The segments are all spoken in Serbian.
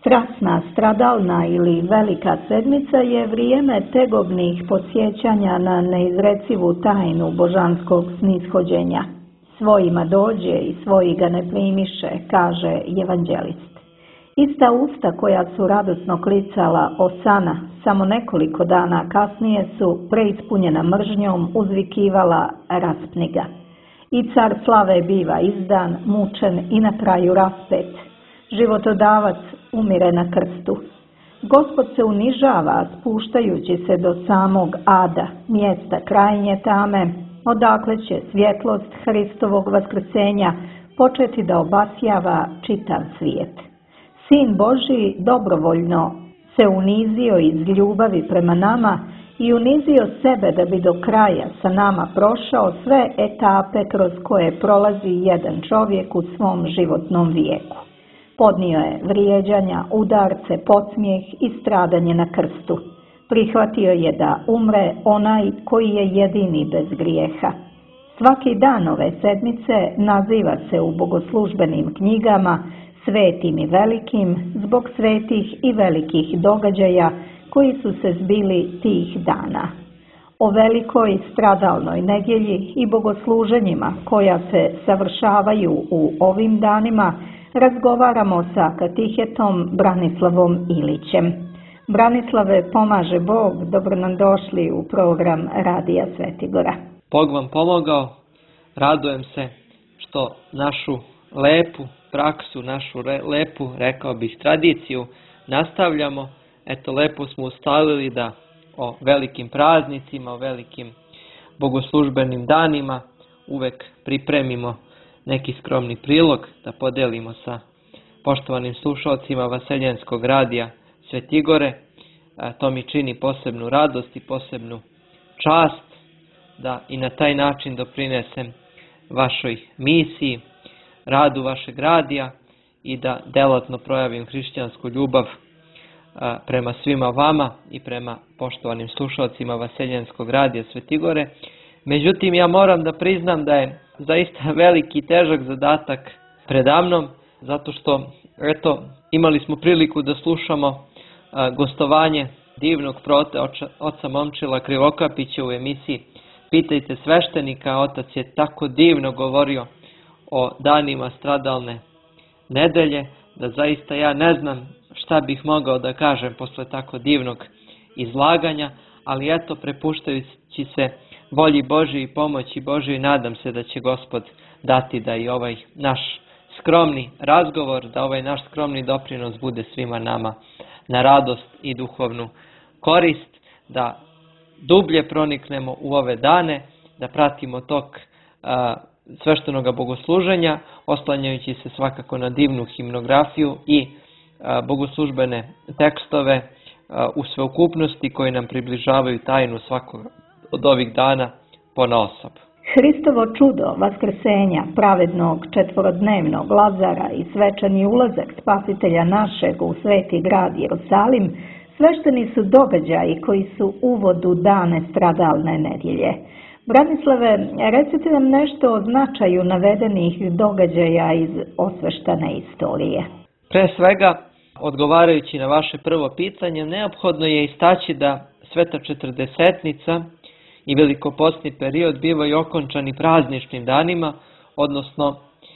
Strasna, stradalna ili velika sedmica je vrijeme tegobnih podsjećanja na neizrecivu tajnu božanskog snishođenja. Svojima dođe i svoji ga ne primiše, kaže evanđelist. Ista usta koja su radosno klicala Osana, samo nekoliko dana kasnije su, preispunjena mržnjom, uzvikivala raspni ga. I car slave biva izdan, mučen i na kraju raspet. Životodavac umire na krstu. Gospod se unižava, spuštajući se do samog ada, mjesta krajnje tame, odakle će svjetlost Hristovog vaskrsenja početi da obasjava čitav svijet. Sin Božji dobrovoljno se unizio iz ljubavi prema nama i unizio sebe da bi do kraja sa nama prošao sve etape kroz koje prolazi jedan čovjek u svom životnom vijeku. Podnio je vrijeđanja, udarce, podsmijeh i stradanje na krstu. Prihvatio je da umre onaj koji je jedini bez grijeha. Svaki dan ove sedmice naziva se u bogoslužbenim knjigama svetim i velikim zbog svetih i velikih događaja koji su se zbili tih dana. O velikoj stradalnoj nedjelji i bogosluženjima koja se savršavaju u ovim danima razgovaramo sa katehetom Branislavom Ilićem. Branislave, pomaže Bog, dobro nam došli u program Radija Svetigora. Bog vam pomogao, radujem se što našu lepu praksu, našu lepu, rekao bih, tradiciju nastavljamo. Eto, lepo smo ustalili da o velikim praznicima, o velikim bogoslužbenim danima uvek pripremimo neki skromni prilog da podelimo sa poštovanim slušalcima Vaseljenskog radija Svetigore. To mi čini posebnu radost i posebnu čast da i na taj način doprinesem vašoj misiji, radu vašeg radija i da delatno projavim hrišćansku ljubav prema svima vama i prema poštovanim slušalcima Vaseljenskog radija Svetigore. Međutim, ja moram da priznam da je zaista veliki i težak zadatak predamnom, zato što imali smo priliku da slušamo gostovanje divnog prote oca Momčila Krivokapića u emisiji Pitajte sveštenika. Otac je tako divno govorio o danima stradalne nedelje, da zaista ja ne znam šta bih mogao da kažem posle tako divnog izlaganja, ali eto, prepuštajući se volji Božji i pomoći Božji, nadam se da će Gospod dati da i ovaj naš skromni razgovor, da ovaj naš skromni doprinos bude svima nama na radost i duhovnu korist, da dublje proniknemo u ove dane, da pratimo tok sveštenoga bogosluženja, oslanjajući se svakako na divnu himnografiju i bogoslužbene tekstove u sveukupnosti koji nam približavaju tajnu svakog od ovih dana ponaosob. Hristovo čudo vaskrsenja, pravednog četvorodnevnog Lazara i svečani ulazak Spasitelja našeg u sveti grad Jerusalim svešteni su događaji koji su uvod u dane stradalne nedjelje. Branislave, recite nam nešto o značaju navedenih događaja iz osveštane istorije. Pre svega, odgovarajući na vaše prvo pitanje, neophodno je istaći da Sveta Četrdesetnica i velikopostni period bivaju okončani prazničnim danima, odnosno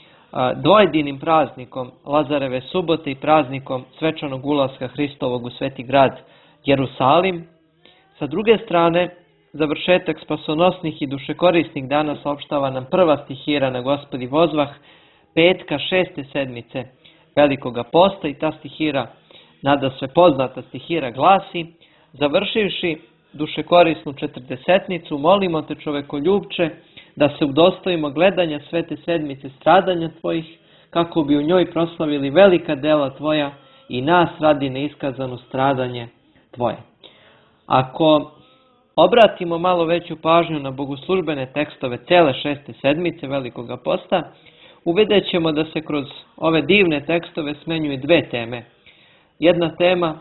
dvojedinim praznikom Lazareve subote i praznikom svečanog ulaska Hristovog u sveti grad Jerusalim. Sa druge strane, završetak spasonosnih i dušekorisnih dana saopštava nam prva stihira na Gospodi vozvah petka 6. sedmice Velikoga posta i ta stihira, nada sve poznata stihira, glasi: završivši dušekorisnu četrdesetnicu, molimo te, čovekoljubče, da se udostojimo gledanja svete sedmice stradanja tvojih, kako bi u njoj proslavili velika dela tvoja i nas radi neiskazano stradanje tvoje. Ako obratimo malo veću pažnju na bogoslužbene tekstove cele 6. sedmice Velikoga posta, uvidjet ćemo da se kroz ove divne tekstove smenjuju dve teme. Jedna tema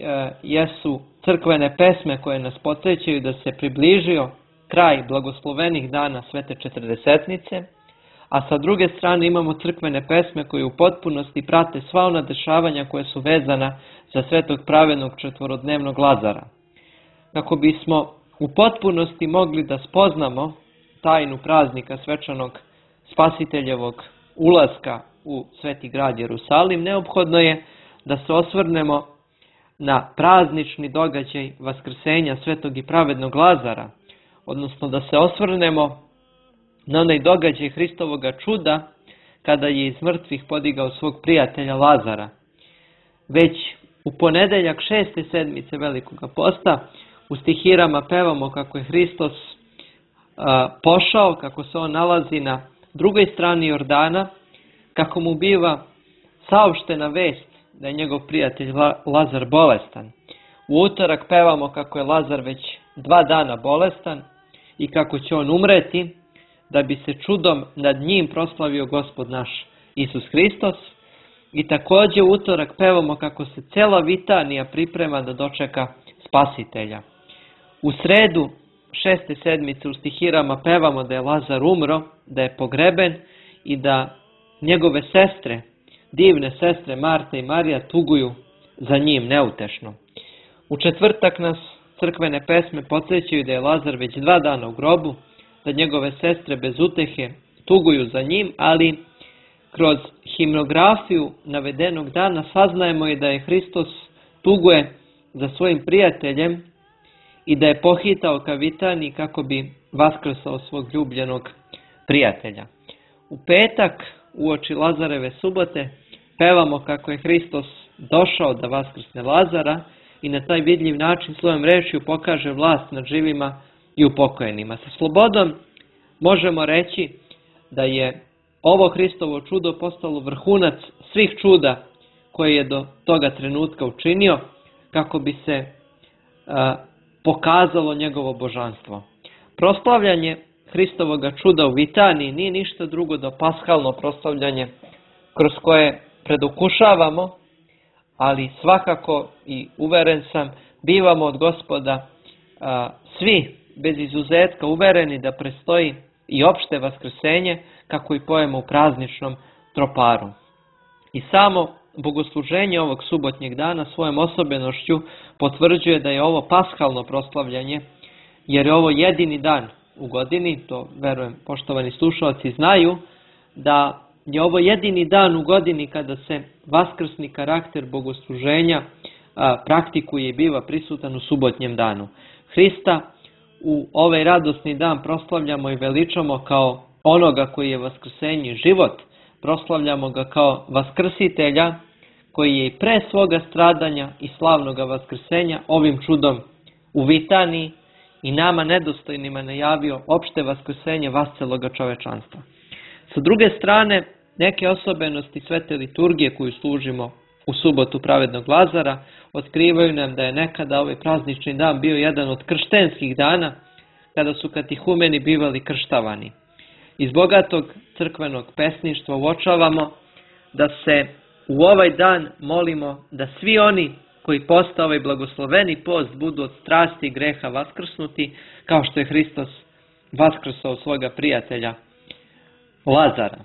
jesu crkvene pesme koje nas podsjećaju da se približio kraj blagoslovenih dana Svete Četrdesetnice, a sa druge strane imamo crkvene pesme koje u potpunosti prate sva ona dešavanja koja su vezana za svetog pravednog četvorodnevnog Lazara. Kako bismo u potpunosti mogli da spoznamo tajnu praznika svečanog Spasiteljevog ulaska u sveti grad Jerusalim, neophodno je da se osvrnemo na praznični događaj vaskrsenja svetog i pravednog Lazara, odnosno da se osvrnemo na onaj događaj Hristovoga čuda kada je iz mrtvih podigao svog prijatelja Lazara. Već u ponedeljak 6. sedmice Velikoga posta u stihirama pevamo kako je Hristos pošao, kako se on nalazi na drugoj strani Jordana, kako mu biva saopštena vest da je njegov prijatelj Lazar bolestan. U utorak pevamo kako je Lazar već 2 dana bolestan i kako će on umreti, da bi se čudom nad njim proslavio Gospod naš Isus Hristos. I također u utorak pevamo kako se cela Vitanija priprema da dočeka Spasitelja. U sredu 6. sedmice u stihirama pevamo da je Lazar umro, da je pogreben i da njegove sestre, divne sestre Marta i Marija, tuguju za njim neutešno. U četvrtak nas crkvene pesme podsjećaju da je Lazar već 2 dana u grobu, da njegove sestre bez utehe tuguju za njim, ali kroz himnografiju navedenog dana saznajemo i da je Hristos tuguje za svojim prijateljem i da je pohitao ka Vitaniji kako bi vaskrsao svog ljubljenog prijatelja. U petak, uoči Lazareve subote, pevamo kako je Hristos došao da vaskrsne Lazara i na taj vidljiv način svojom rečju pokaže vlast nad živima i upokojenima. Sa slobodom možemo reći da je ovo Hristovo čudo postalo vrhunac svih čuda koje je do toga trenutka učinio, kako bi se pokazalo njegovo božanstvo. Proslavljanje Hristovoga čuda u Vitaniji nije ništa drugo do paskalno proslavljanje kroz koje predukušavamo, ali svakako i uveren sam, bivamo od Gospoda svi bez izuzetka uvereni da prestoji i opšte vaskrsenje, kako i pojemo u prazničnom troparu. I samo bogosluženje ovog subotnjeg dana svojom osobenošću potvrđuje da je ovo paskalno proslavljanje, jer je ovo jedini dan u godini, to verujem poštovani slušalci znaju, da je ovo jedini dan u godini kada se vaskrsni karakter bogosluženja praktikuje i biva prisutan u subotnjem danu. Hrista u ovaj radosni dan proslavljamo i veličamo kao onoga koji je vaskrsenje i život, proslavljamo ga kao vaskrsitelja koji je i pre svoga stradanja i slavnoga vaskrsenja ovim čudom u Vitaniji i nama nedostojnima najavio opšte vaskrsenje vasceloga čovečanstva. Sa druge strane, neke osobenosti svete liturgije koju služimo u subotu pravednog Lazara otkrivaju nam da je nekada ovaj praznični dan bio jedan od krštenskih dana kada su katihumeni bivali krštavani. Iz bogatog crkvenog pesništva uočavamo da se u ovaj dan molimo da svi oni koji posta ovaj blagosloveni post budu od strasti i greha vaskrsnuti, kao što je Hristos vaskrsao svoga prijatelja Lazara.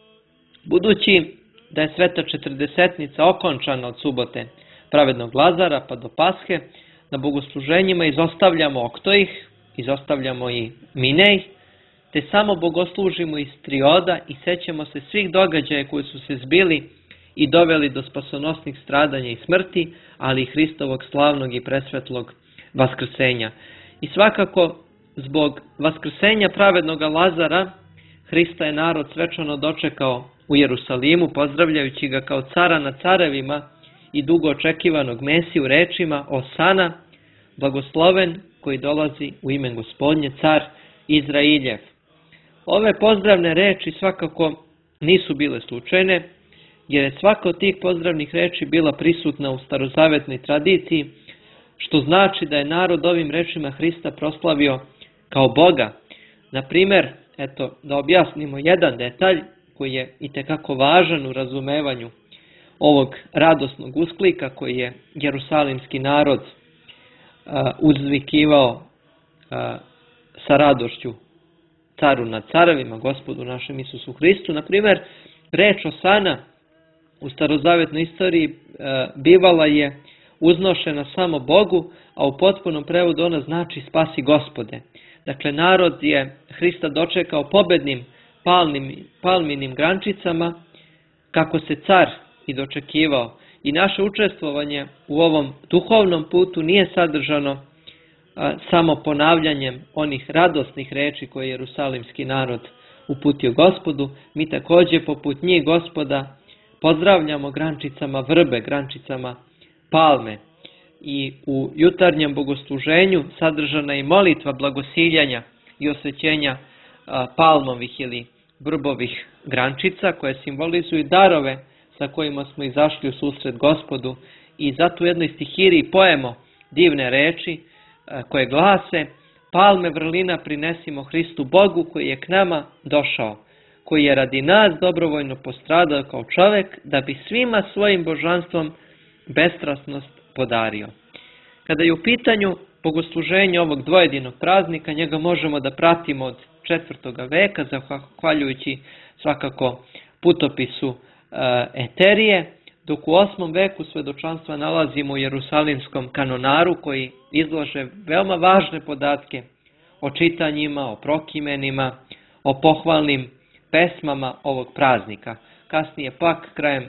Budući da je sveta četrdesetnica okončana od subote pravednog Lazara pa do Pashe, na bogosluženjima izostavljamo oktojih, izostavljamo i minej, te samo bogoslužimo iz trioda i sećamo se svih događaja koji su se zbili i doveli do spasonosnih stradanja i smrti, ali i Hristovog slavnog i presvetlog vaskrsenja. I svakako, zbog vaskrsenja pravednog Lazara, Hrista je narod svečano dočekao u Jerusalimu, pozdravljajući ga kao cara nad carevima i dugo očekivanog Mesiju rečima Osana, blagosloven koji dolazi u ime Gospodnje, car Izrailjev. Ove pozdravne reči svakako nisu bile slučajne, jer je svaka od tih pozdravnih reči bila prisutna u starozavetnoj tradiciji, što znači da je narod ovim rečima Hrista proslavio kao Boga. Na primer, da objasnimo jedan detalj koji je itekako važan u razumevanju ovog radosnog usklika koji je jerusalimski narod uzvikivao sa radošću caru nad carovima, Gospodu našem Isusu Hristu. Na primjer, reč Osana u starozavetnoj istoriji bivala je uznošena samo Bogu, a u potpunom prevodu ona znači spasi Gospode. Dakle, narod je Hrista dočekao pobednim palminim grančicama, kako se car i dočekivao. I naše učestvovanje u ovom duhovnom putu nije sadržano samo ponavljanjem onih radosnih reči koje je jerusalimski narod uputio Gospodu. Mi također poput njih Gospoda pozdravljamo grančicama vrbe, grančicama palme. I u jutarnjem bogosluženju sadržana je molitva blagosiljanja i osvećenja palmovih ili vrbovih grančica, koje simbolizuju darove sa kojima smo izašli u susret Gospodu. I zato u jednoj stihiriji pojemo divne reči koje glase: palme vrlina prinesimo Hristu Bogu koji je k nama došao, koji je radi nas dobrovoljno postradao kao čovjek, da bi svima svojim božanstvom bestrasnost podario. Kada je u pitanju bogosluženje ovog dvojedinog praznika, njega možemo da pratimo od 4. veka, zahvaljujući svakako putopisu Eterije, dok u 8. veku svedočanstva nalazimo u jerusalimskom kanonaru, koji izlaže veoma važne podatke o čitanjima, o prokimenima, o pohvalnim pesmama ovog praznika. Kasnije pak, krajem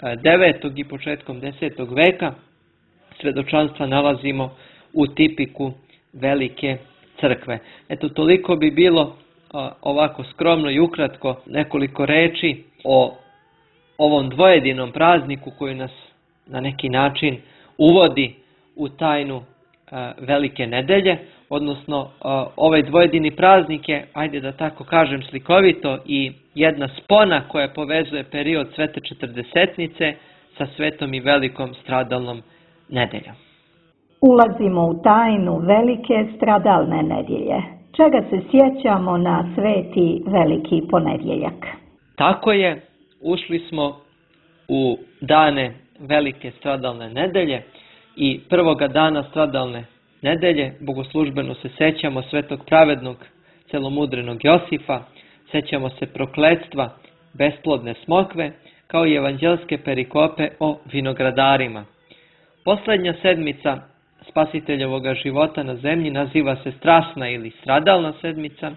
9. i početkom 10. veka, svedočanstva nalazimo u tipiku Velike crkve. Eto, toliko bi bilo ovako skromno i ukratko nekoliko reči o ovom dvojedinom prazniku koji nas na neki način uvodi u tajnu Velike nedelje, odnosno ovaj dvojedini praznik je, ajde da tako kažem slikovito, i jedna spona koja povezuje period Svete Četrdesetnice sa Svetom i Velikom stradalnom nedeljom. Ulazimo u tajnu Velike stradalne nedjelje. Čega se sjećamo na Sveti Veliki ponedjeljak? Tako je, ušli smo u dane Velike stradalne nedelje i prvoga dana stradalne nedelje bogoslužbeno se sećamo svetog pravednog celomudrenog Josifa, sećamo se prokletstva besplodne smokve, kao i evanđelske perikope o vinogradarima. Posljednja sedmica spasiteljevoga života na zemlji naziva se strasna ili stradalna sedmica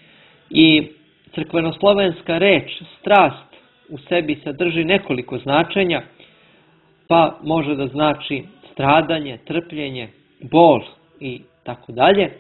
i crkvenoslovenska reč strast u sebi sadrži nekoliko značenja, pa može da znači stradanje, trpljenje, bol i tako dalje.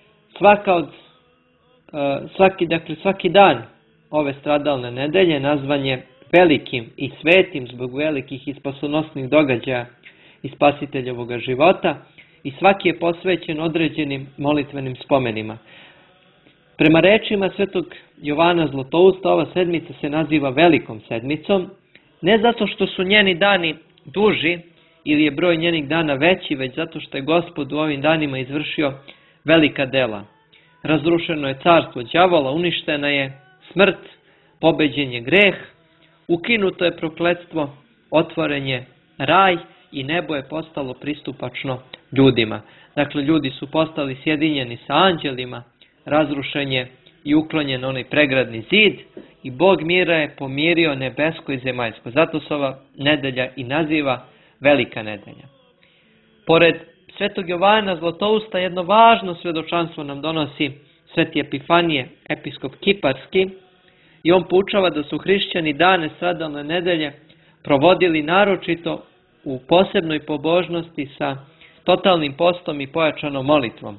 Svaki dan ove stradalne nedelje nazvan je velikim i svetim zbog velikih i spasonosnih događaja i spasiteljevoga života i svaki je posvećen određenim molitvenim spomenima. Prema rečima svetog Jovana Zlatousta, ova sedmica se naziva Velikom sedmicom, ne zato što su njeni dani duži ili je broj njenih dana veći, već zato što je Gospod u ovim danima izvršio velika dela. Razrušeno je carstvo đavola, uništena je smrt, pobeđen je greh, ukinuto je prokletstvo, otvoren je raj i nebo je postalo pristupačno ljudima. Dakle, ljudi su postali sjedinjeni sa anđelima, razrušen je i uklonjen onaj pregradni zid i Bog mira je pomirio nebesko i zemaljsko. Zato se ova nedelja i naziva Velika nedelja. Pored svetog Jovana Zlatousta jedno važno svedočanstvo nam donosi sveti Epifanije, episkop Kiparski, i on poučava da su hrišćani dane stradalne nedelje provodili naročito u posebnoj pobožnosti sa totalnim postom i pojačanom molitvom.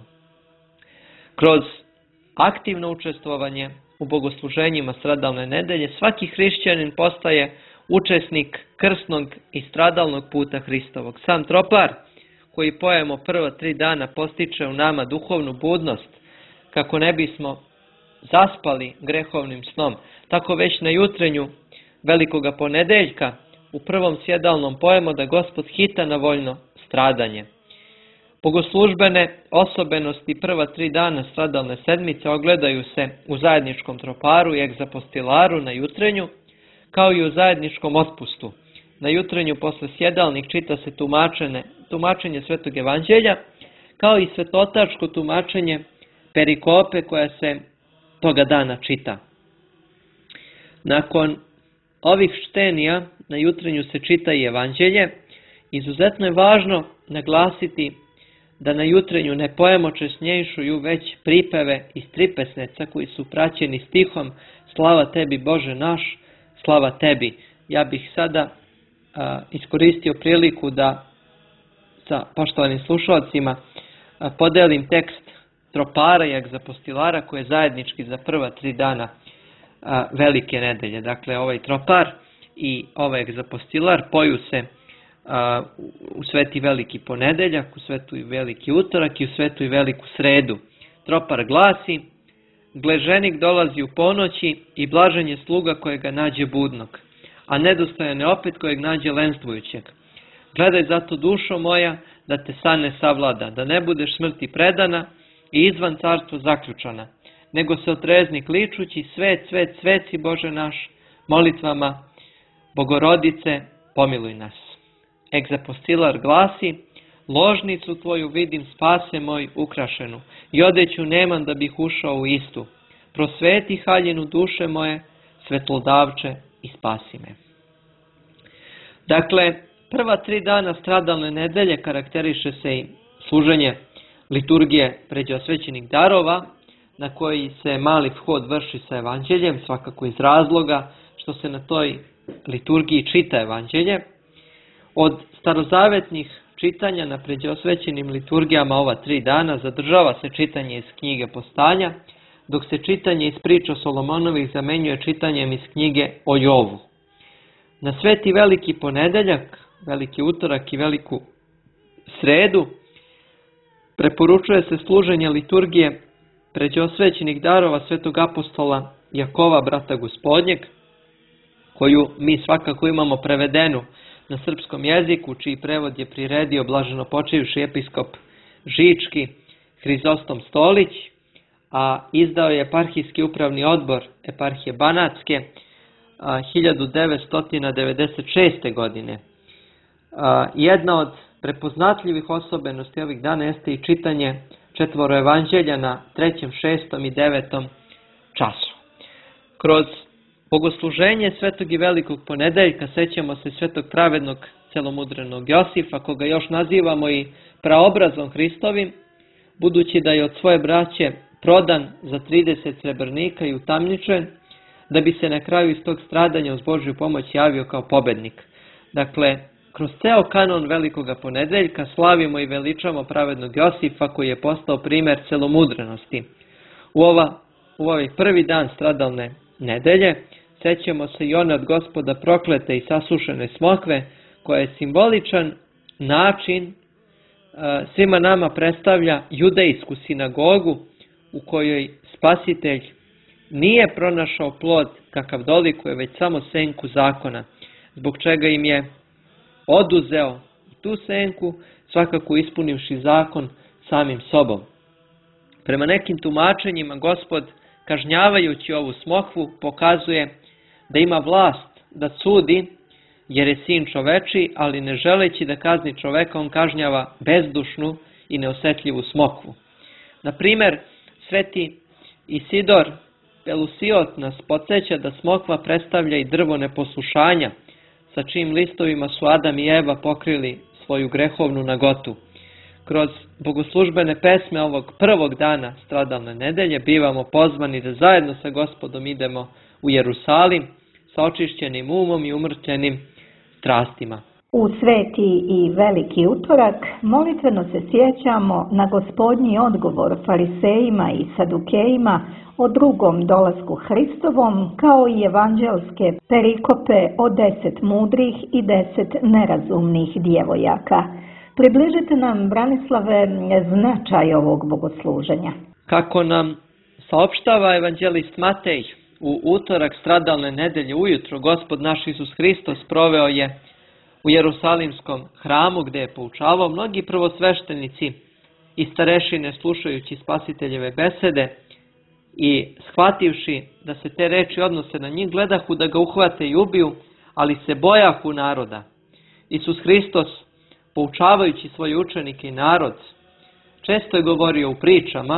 Kroz aktivno učestvovanje u bogosluženjima stradalne nedelje svaki hrišćanin postaje učesnik krsnog i stradalnog puta Hristovog. Sam tropar koji pojemo prva 3 dana postiče u nama duhovnu budnost kako ne bismo zaspali grehovnim snom. Tako već na jutrenju Velikoga ponedeljka u prvom sjedalnom pojemo da Gospod hita na voljno stradanje. Bogoslužbene osobenosti prva 3 dana stradalne sedmice ogledaju se u zajedničkom troparu i egzapostilaru na jutrenju, kao i u zajedničkom otpustu. Na jutrenju posle sjedalnih čita se tumačenje Svetog Evanđelja, kao i svetotačko tumačenje perikope koja se toga dana čita. Nakon ovih štenija na jutrenju se čita i evanđelje. Izuzetno je važno naglasiti da na jutrenju ne pojemo česnjejšuju već pripeve iz tripesneca koji su praćeni stihom Slava tebi Bože naš, slava tebi. Ja bih sada iskoristio priliku da sa poštovanim slušalcima podelim tekst tropara i egzapostilara koji je zajednički za prva 3 dana Velike nedelje. Dakle, ovaj tropar i ovaj egzapostilar poju se u Sveti Veliki ponedeljak, u Svetu i Veliki utorak i u Svetu i Veliku sredu. Tropar glasi: gle, ženik dolazi u ponoći i blažen je sluga kojega nađe budnog, a nedostojan je opet kojeg nađe lenstvujućeg. Gledaj zato, dušo moja, da te san ne savlada, da ne budeš smrti predana i izvan carstva zaključana, nego se otrezni kličući: svet, svet, sveci Bože naš, molitvama Bogorodice pomiluj nas. Egzapostilar glasi: ložnicu tvoju vidim, spase moj, ukrašenu, i odeću nemam da bih ušao u istu. Prosveti haljinu duše moje, svetlodavče, i spasi me. Dakle, prva 3 dana stradalne nedelje karakteriše se i služenje liturgije pređeosvećenih darova, na koji se mali vhod vrši sa evanđeljem, svakako iz razloga što se na toj liturgiji čita evanđelje. Od starozavetnih čitanja na pređeosvećenim liturgijama ova 3 dana zadržava se čitanje iz knjige Postanja, dok se čitanje iz priča Solomonovih zamenjuje čitanjem iz knjige o Jovu. Na Sveti Veliki ponedeljak, Veliki utorak i Veliku sredu preporučuje se služenje liturgije pređeosvećenih darova svetog apostola Jakova, brata Gospodnjeg, koju mi svakako imamo prevedenu na srpskom jeziku, čiji prevod je priredio blaženopočivši episkop Žički Hrizostom Stolić, a izdao je Eparhijski upravni odbor Eparhije Banatske 1996. godine. Jedna od prepoznatljivih osobenosti ovih dana jeste i čitanje 4 evanđelja na 3., 6. i 9. času. Kroz bogosluženje Svetog i Velikog ponedeljka sećamo se svetog pravednog celomudrenog Josifa, koga još nazivamo i praobrazom Hristovim, budući da je od svoje braće prodan za 30 srebrnika i utamničen, da bi se na kraju iz tog stradanja uz Božju pomoć javio kao pobednik. Dakle, kroz ceo kanon Velikoga ponedeljka slavimo i veličamo pravednog Josifa, koji je postao primer celomudrenosti. U ovaj prvi dan stradalne nedelje sećamo se i one od Gospoda proklete i sasušene smokve, koja je simboličan način svima nama predstavlja judejsku sinagogu u kojoj Spasitelj nije pronašao plod kakav dolikuje, već samo senku zakona, zbog čega im je oduzeo tu senku, svakako ispunivši zakon samim sobom. Prema nekim tumačenjima Gospod, kažnjavajući ovu smokvu, pokazuje da ima vlast da sudi, jer je sin čovečiji, ali ne želeći da kazni čoveka, on kažnjava bezdušnu i neosetljivu smokvu. Na primjer, sveti Isidor Pelusiot nas podsjeća da smokva predstavlja i drvo neposlušanja, sa čijim listovima su Adam i Eva pokrili svoju grehovnu nagotu. Kroz bogoslužbene pesme ovog prvog dana stradalne nedelje bivamo pozvani da zajedno sa Gospodom idemo u Jerusalim sa očišćenim umom i umrtvenim strastima. U Sveti i Veliki utorak molitveno se sjećamo na Gospodnji odgovor farisejima i sadukejima o drugom dolasku Hristovom, kao i evanđelske perikope o 10 mudrih i 10 nerazumnih djevojaka. Približite nam, Branislave, značaj ovog bogosluženja. Kako nam saopštava evanđelist Matej, u utorak stradalne nedelje ujutro Gospod naš Isus Hristos proveo je u Jerusalimskom hramu, gdje je poučavao. Mnogi prvosveštenici i starešine, slušajući Spasiteljeve besede i shvativši da se te reči odnose na njih, gledahu da ga uhvate i ubiju, ali se bojahu naroda. Isus Hristos, poučavajući svoje učenike i narod, često je govorio u pričama,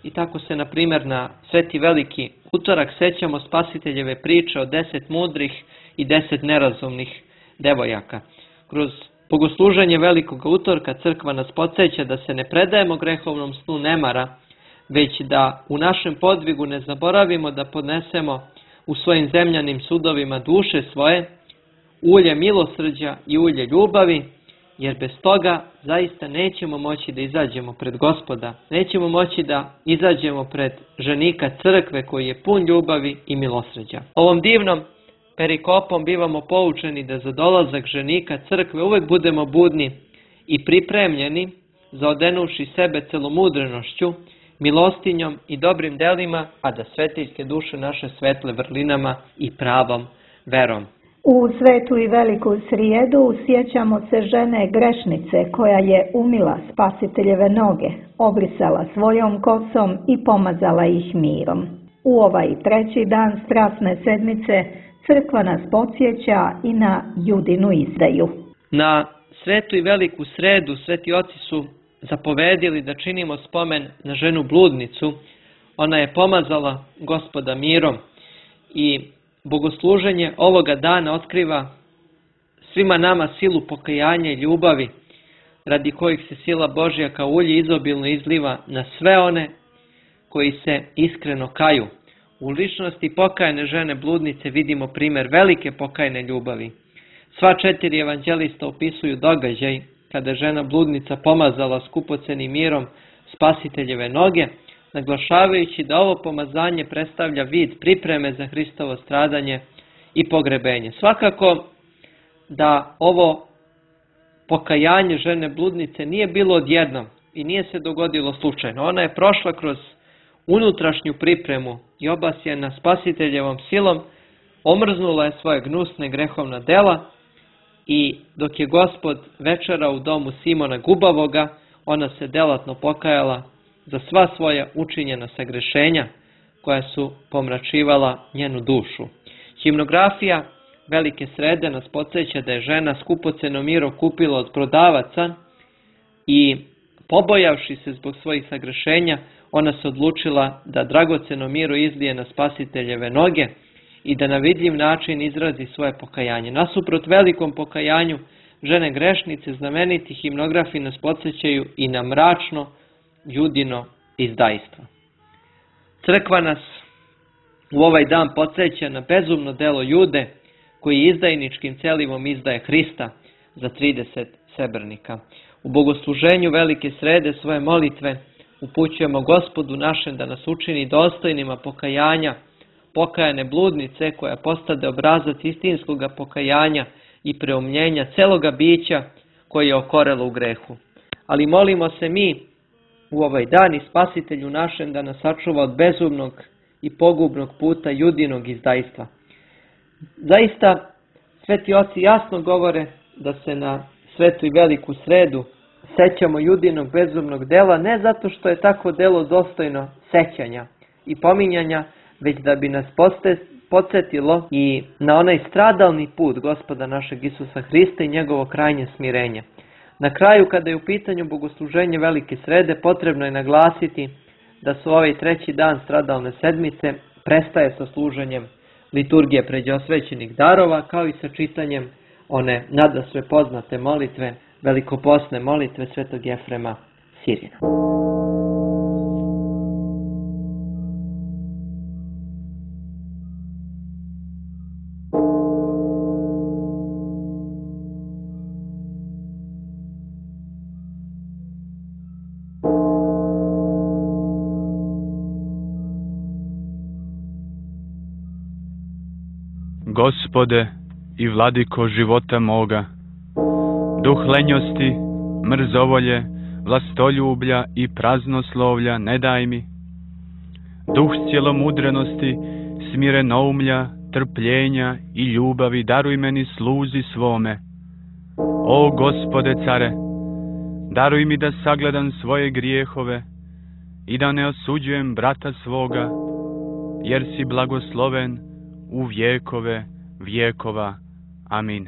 i tako se, na primjer, na Sveti Veliki utorak sećamo Spasiteljeve priče o 10 mudrih i 10 nerazumnih devojaka. Kroz bogosluženje Velikog utorka crkva nas podsjeća da se ne predajemo grehovnom snu nemara, već da u našem podvigu ne zaboravimo da podnesemo u svojim zemljanim sudovima duše svoje, ulje milosrđa i ulje ljubavi, jer bez toga zaista nećemo moći da izađemo pred Gospoda, nećemo moći da izađemo pred ženika crkve koji je pun ljubavi i milosrđa. Ovom divnom perikopom bivamo poučeni da za dolazak ženika crkve uvek budemo budni i pripremljeni, zaodenuši sebe celomudrenošću, milostinjom i dobrim delima, a da svetiljke duše naše svetle vrlinama i pravom verom. U Svetu i Veliku srijedu sjećamo se žene grešnice koja je umila Spasiteljeve noge, obrisala svojom kosom i pomazala ih mirom. U ovaj treći dan Strasne sedmice crkva nas podsjeća i na Judinu izdaju. Na Svetu i Veliku sredu sveti oci su zapovedili da činimo spomen na ženu bludnicu. Ona je pomazala Gospoda mirom i bogosluženje ovoga dana otkriva svima nama silu pokajanja i ljubavi, radi kojih se sila Božja kao ulje izobilno izliva na sve one koji se iskreno kaju. U ličnosti pokajne žene bludnice vidimo primjer velike pokajne ljubavi. Sva 4 evanđelista opisuju događaj kada je žena bludnica pomazala skupocenim mirom Spasiteljeve noge, naglašavajući da ovo pomazanje predstavlja vid pripreme za Hristovo stradanje i pogrebenje. Svakako da ovo pokajanje žene bludnice nije bilo odjednom i nije se dogodilo slučajno. Ona je prošla kroz unutrašnju pripremu i obasjena Spasiteljevom silom, omrznula je svoje gnusne grehovna dela i dok je Gospod večera u domu Simona Gubavoga, ona se delatno pokajala za sva svoja učinjena sagrešenja koja su pomračivala njenu dušu. Himnografija Velike srede nas podsjeća da je žena skupoceno miro kupila od prodavaca i pobojavši se zbog svojih sagrešenja, ona se odlučila da dragoceno miro izlije na Spasiteljeve noge i da na vidljiv način izrazi svoje pokajanje. Nasuprot velikom pokajanju žene grešnice, znameniti himnografi nas podsjećaju i na mračno Judino izdajstvo. Crkva nas u ovaj dan podsjeća na bezumno delo Jude koji izdajničkim celivom izdaje Hrista za 30 srebrnika. U bogosluženju Velike srede svoje molitve upućujemo Gospodu našem da nas učini dostojnima pokajanja, pokajane bludnice koja postade obrazac istinskoga pokajanja i preumljenja celoga bića koje je okorelo u grehu. Ali molimo se mi u ovaj dan i Spasitelju našem da nas sačuva od bezumnog i pogubnog puta Judinog izdajstva. Zaista, sveti oci jasno govore da se na Svetu i Veliku sredu sećamo Judinog bezumnog dela, ne zato što je takvo delo dostojno sećanja i pominjanja, već da bi nas podsjetilo i na onaj stradalni put Gospoda našeg Isusa Hrista i njegovo krajnje smirenje. Na kraju, kada je u pitanju bogosluženje Velike srede, potrebno je naglasiti da su ovaj treći dan stradalne sedmice prestaje sa služenjem liturgije pređosvećenih darova, kao i sa čitanjem one nadasve poznate molitve, velikoposne molitve svetog Jefrema Sirina. Gospode i vladiko života moga, duh lenjosti, mrzovolje, vlastoljublja i praznoslovlja ne daj mi. Duh cjelomudrenosti, smirenoumlja, trpljenja i ljubavi daruj meni sluzi svome. O Gospode care, daruj mi da sagledam svoje grijehove i da ne osuđujem brata svoga, jer si blagosloven u vjekove vjekova. Amin.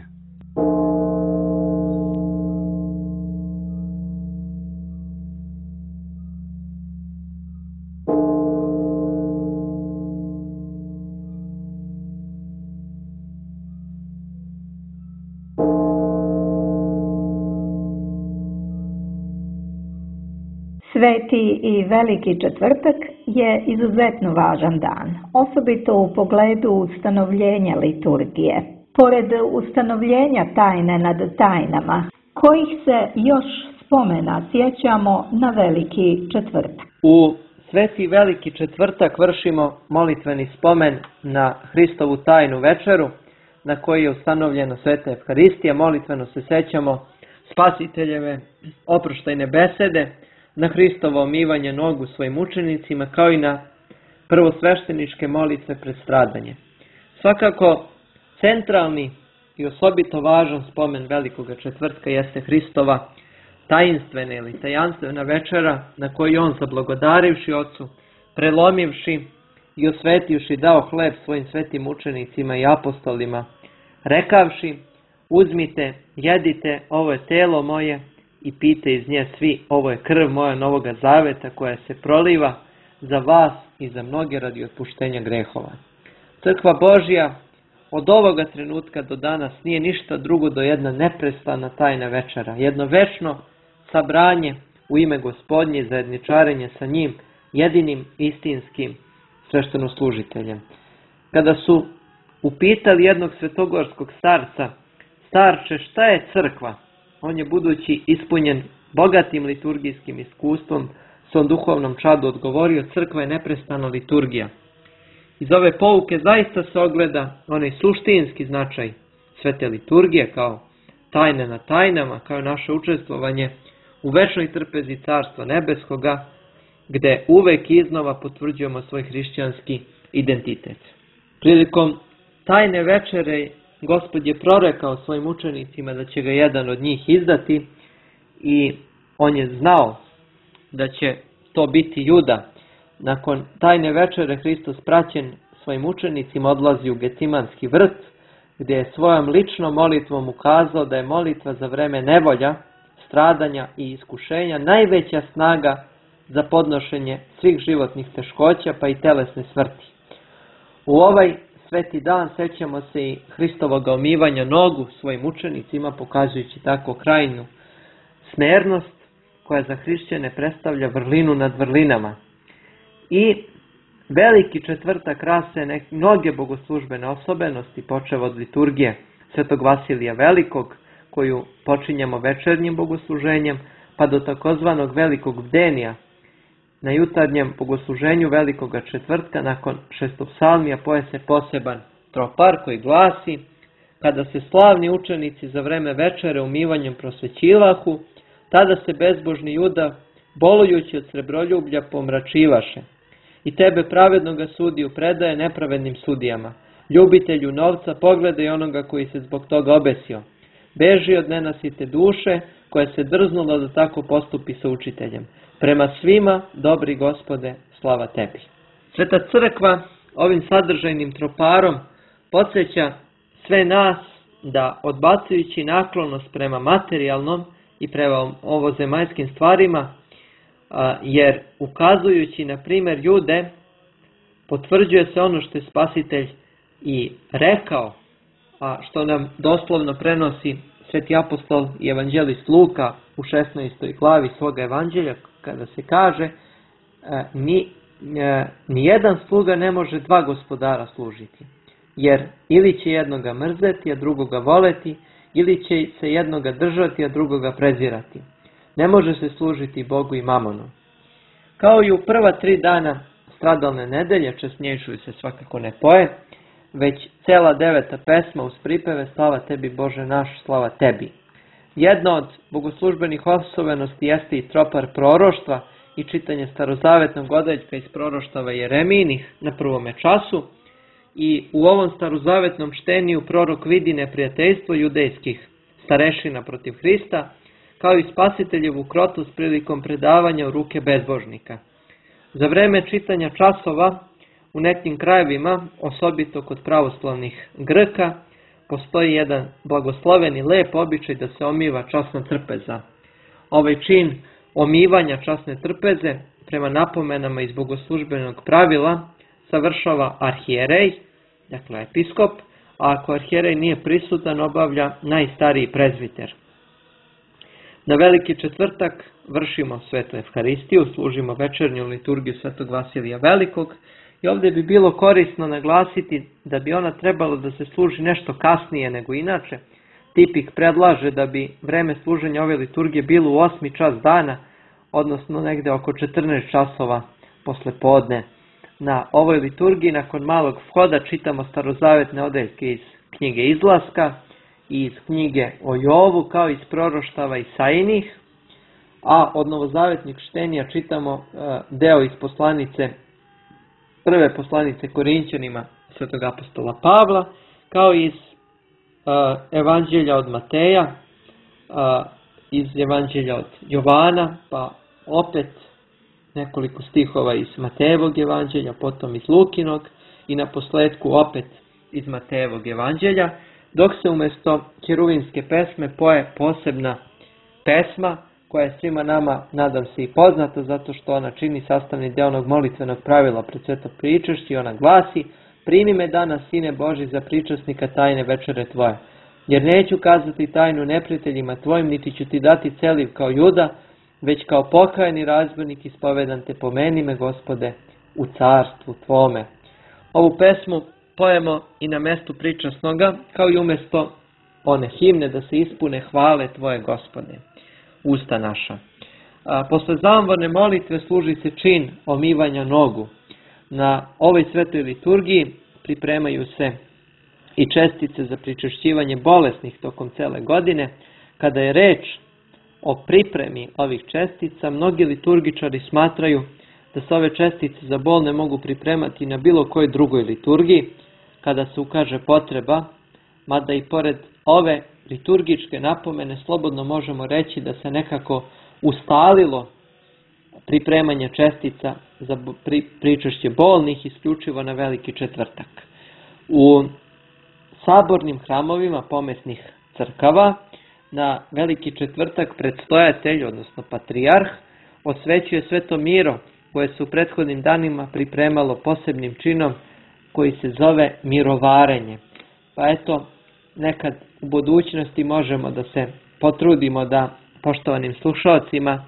Sveti i Veliki četvrtak je izuzetno važan dan, osobito u pogledu ustanovljenja liturgije. Pored ustanovljenja tajne nad tajnama, kojih se još spomena sjećamo na Veliki četvrtak. U Sveti Veliki četvrtak vršimo molitveni spomen na Hristovu tajnu večeru, na kojoj je ustanovljena Sveta Evharistija. Molitveno se sećamo Spasiteljeve oproštajne besede, na Hristovo omivanje nogu svojim učenicima, kao i na prvosvešteničke molitve pred stradanje. Svakako, centralni i osobito važan spomen Velikoga četvrtka jeste Hristova tajinstvena ili tajanstvena večera, na kojoj on, zablagodarivši Ocu, prelomivši i osvetivši, dao hleb svojim svetim učenicima i apostolima, rekavši: uzmite, jedite, ovo je telo moje, i pijte iz nje svi, ovo je krv moja novoga zaveta koja se proliva za vas i za mnoge radi otpuštenja grehova. Crkva Božja od ovoga trenutka do danas nije ništa drugo do jedna neprestana tajna večera, jedno večno sabranje u ime Gospodnje, zajedničarenje sa njim, jedinim istinskim sveštenoslužiteljem. Kada su upitali jednog svetogorskog starca: starče, šta je crkva? On je, budući ispunjen bogatim liturgijskim iskustvom, svom duhovnom čadu odgovorio: crkva je neprestana liturgija. Iz ove pouke zaista se ogleda onaj suštinski značaj svete liturgije kao tajne na tajnama, kao naše učestvovanje u večnoj trpezi Carstva nebeskoga, gde uvek iznova potvrđujemo svoj hrišćanski identitet. Prilikom tajne večere Gospod je prorekao svojim učenicima da će ga jedan od njih izdati, i on je znao da će to biti Juda. Nakon tajne večere Hristos, praćen svojim učenicima, odlazi u Getimanski vrt, gdje je svojom ličnom molitvom ukazao da je molitva za vreme nevolja, stradanja i iskušenja najveća snaga za podnošenje svih životnih teškoća, pa i telesne smrti. U ovaj sveti dan sećamo se i Hristovoga omivanja nogu svojim učenicima, pokazujući tako krajnju smernost koja za hrišćane predstavlja vrlinu nad vrlinama. I Veliki četvrtak krase mnoge bogoslužbene osobenosti, počev od liturgije Svetog Vasilija Velikog, koju počinjemo večernjim bogosluženjem, pa do takozvanog Velikog bdenija. Na jutarnjem bogosluženju Velikoga četvrtka nakon šestopsalmija poje se poseban tropar koji glasi: kada se slavni učenici za vreme večere umivanjem prosvećivahu, tada se bezbožni Juda, bolujući od srebroljublja, pomračivaše. I tebe, pravednoga sudiju, predaje nepravednim sudijama. Ljubitelju novca, pogledaj onoga koji se zbog toga obesio. Beži od nenasite duše koja se drznula da tako postupi sa učiteljem. Prema svima, dobri Gospode, slava tebi. Sveta crkva ovim sadržajnim troparom podsjeća sve nas da, odbacujući naklonost prema materijalnom i prema ovozemaljskim stvarima, jer ukazujući na primjer Jude, potvrđuje se ono što je Spasitelj i rekao, a što nam doslovno prenosi sveti apostol i evanđelist Luka u 16. glavi svoga evanđelja, kada se kaže: nijedan sluga ne može dva gospodara služiti, jer ili će jednoga mrzeti, a drugoga voleti, ili će se jednoga držati, a drugoga prezirati. Ne može se služiti Bogu i mamonu. Kao i u prva 3 dana stradalne nedelje, česnjejšuju se svakako ne poje, već cela 9. pesma uz pripeve: slava tebi Bože naš, slava tebi. Jedna od bogoslužbenih osobenosti jeste i tropar proroštva i čitanje starozavetnog odeljka iz proroštava Jeremijinih na prvome času. I u ovom starozavetnom šteniju prorok vidi neprijateljstvo judejskih starešina protiv Hrista, kao i Spasiteljevu krotost prilikom predavanja u ruke bezbožnika. Za vreme čitanja časova u nekim krajevima, osobito kod pravoslavnih Grka, postoji jedan blagosloveni lep običaj da se omiva časna trpeza. Ovaj čin omivanja časne trpeze, prema napomenama iz bogoslužbenog pravila, savršava arhijerej, dakle episkop, a ako arhijerej nije prisutan, obavlja najstariji prezbiter. Na Veliki četvrtak vršimo svetu Evharistiju, služimo večernju liturgiju svetog Vasilija Velikog i ovdje bi bilo korisno naglasiti da bi ona trebalo da se služi nešto kasnije nego inače. Tipik predlaže da bi vreme služenja ove liturgije bilo u 8. čas dana, odnosno negde oko 14 časova posle podne. Na ovoj liturgiji nakon malog vhoda čitamo starozavetne odeljke iz knjige Izlaska i iz knjige o Jovu, kao iz proroštava Isaijinih, a od novozavetnih čtenja čitamo deo iz prve poslanice Korinćanima svetog apostola Pavla, kao i iz evanđelja od Mateja, iz evanđelja od Jovana, pa opet nekoliko stihova iz Matejevog evanđelja, potom iz Lukinog i na posledku opet iz Matejevog evanđelja, dok se umjesto keruvinske pesme poje posebna pesma koja je svima nama, nadam se, i poznata, zato što ona čini sastavni deo onog molitvenog pravila pred sveto pričašće i ona glasi: primi me danas, Sine Boži, za pričasnika tajne večere tvoje, jer neću kazati tajnu neprijateljima tvojim, niti ću ti dati celiv kao Juda, već kao pokajani razbornik ispovedan te, pomeni me, Gospode, u carstvu tvome. Ovu pesmu pojemo i na mestu pričasnoga, kao i umjesto one himne, da se ispune hvale tvoje, Gospode, usta naša. Posle zamvorne molitve služi se čin omivanja nogu. Na ovoj svetoj liturgiji pripremaju se i čestice za pričešćivanje bolesnih tokom cele godine. Kada je reč o pripremi ovih čestica, mnogi liturgičari smatraju da se ove čestice za bolne mogu pripremati na bilo kojoj drugoj liturgiji, kada se ukaže potreba, mada i pored ove liturgičke napomene slobodno možemo reći da se nekako ustalilo pripremanje čestica za pričešće bolnih isključivo na Veliki četvrtak. U sabornim hramovima pomesnih crkava na Veliki četvrtak predstojatelj, odnosno patrijarh, osvećuje sveto miro koje se u prethodnim danima pripremalo posebnim činom koji se zove mirovarenje. Pa eto, nekad u budućnosti možemo da se potrudimo da poštovanim slušalcima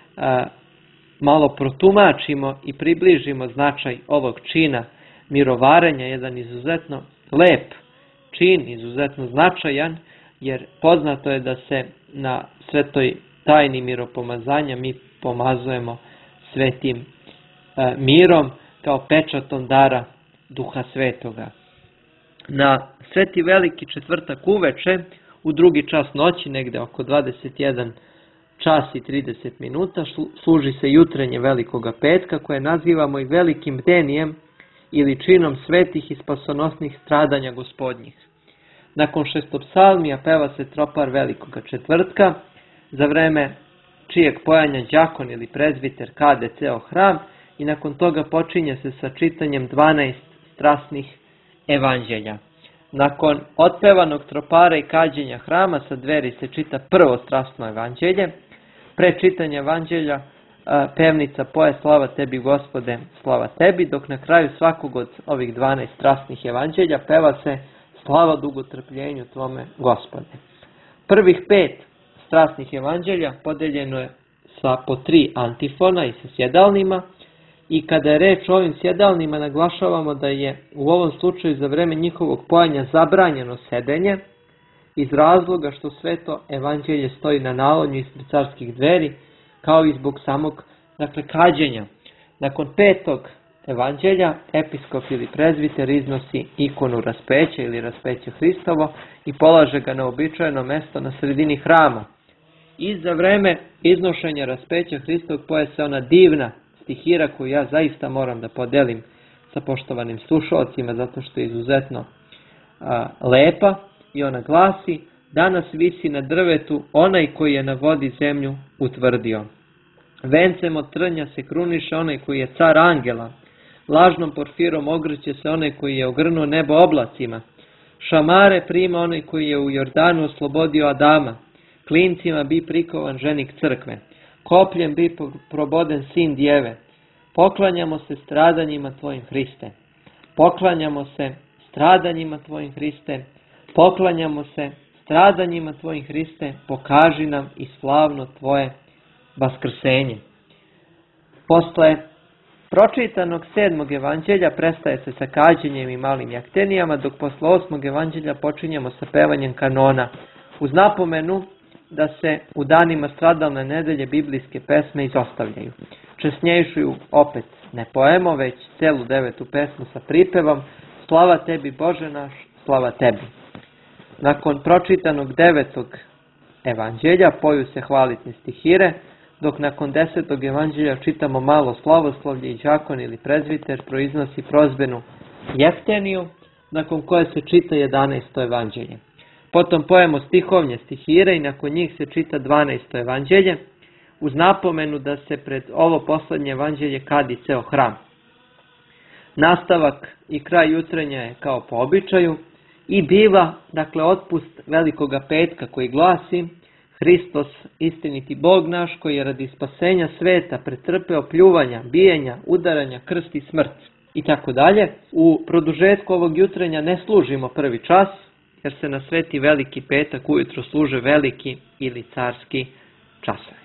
malo protumačimo i približimo značaj ovog čina mirovarenja, jedan izuzetno lep čin, izuzetno značajan, jer poznato je da se na svetoj tajni miropomazanja mi pomazujemo svetim mirom kao pečatom dara Duha Svetoga. Na sveti Veliki četvrtak uveče, u 2. čas noći, negde oko 21 čas i 30 minuta, služi se jutrenje Velikoga petka, koje nazivamo i velikim bdenijem ili činom svetih i spasonosnih stradanja Gospodnjih. Nakon šestopsalmija peva se tropar Velikoga četvrtka, za vreme čijeg pojanja đakon ili prezbiter kade ceo hram, i nakon toga počinje se sa čitanjem 12 strasnih evanđelja. Nakon otpevanog tropara i kađenja hrama sa dveri se čita prvo strasno evanđelje. Pre čitanja evanđelja pevnica poje slava tebi, Gospode, slava tebi, dok na kraju svakog od ovih 12 strasnih evanđelja peva se slava dugotrpljenju tvome, Gospode. Prvih 5 strasnih evanđelja podeljeno je sa po 3 antifona i sa sjedalnima, i kada je reč o ovim sjedalnima naglašavamo da je u ovom slučaju za vreme njihovog pojanja zabranjeno sedenje, iz razloga što sveto evanđelje stoji na nalonju ispred carskih dveri, kao i zbog samog kađenja. Nakon 5. evanđelja episkop ili prezbiter iznosi ikonu raspeća ili raspeće Hristovo i polaže ga na uobičajeno mesto na sredini hrama. I za vreme iznošenja raspeća Hristovog poje se ona divna stihira koju ja zaista moram da podelim sa poštovanim slušalcima, zato što je izuzetno lepa, i ona glasi: danas visi na drvetu onaj koji je na vodi zemlju utvrdio. Vencem od trnja se kruniše onaj koji je car angela, lažnom porfirom ogrće se onaj koji je ogrnuo nebo oblacima, šamare prima onaj koji je u Jordanu oslobodio Adama, klincima bi prikovan ženik crkve, kopljem bi proboden sin djeve. Poklanjamo se stradanjima tvojim, Hriste. Poklanjamo se stradanjima tvojim, Hriste. Poklanjamo se stradanjima tvojim, Hriste, pokaži nam i slavno tvoje vaskrsenje. Posle pročitanog 7. evanđelja prestaje se sa kađenjem i malim jaktenijama, dok posle 8. evanđelja počinjemo sa pevanjem kanona, uz napomenu da se u danima stradalne nedelje biblijske pesme izostavljaju. Česnjejšuju opet ne poemo, već celu 9. pesmu sa pripevom Slava tebi, Bože naš, slava tebi. Nakon pročitanog 9. evanđelja poju se hvalitne stihire, dok nakon 10. evanđelja čitamo malo slavoslovlje i đakon ili prezviter proiznosi prozbenu jefteniju, nakon koje se čita 11. evanđelje. Potom pojemo stihovnje stihire i nakon njih se čita 12. evanđelje, uz napomenu da se pred ovo poslednje evanđelje kadi ceo hram. Nastavak i kraj jutrenja je kao po običaju i biva, dakle, otpust Velikoga petka koji glasi: Hristos, istiniti Bog naš, koji je radi spasenja sveta pretrpeo pljuvanja, bijenja, udaranja, krst i smrt i tako dalje. U produžetku ovog jutrenja ne služimo prvi čas, jer se na Sveti Veliki petak ujutro služe veliki ili carski časovi.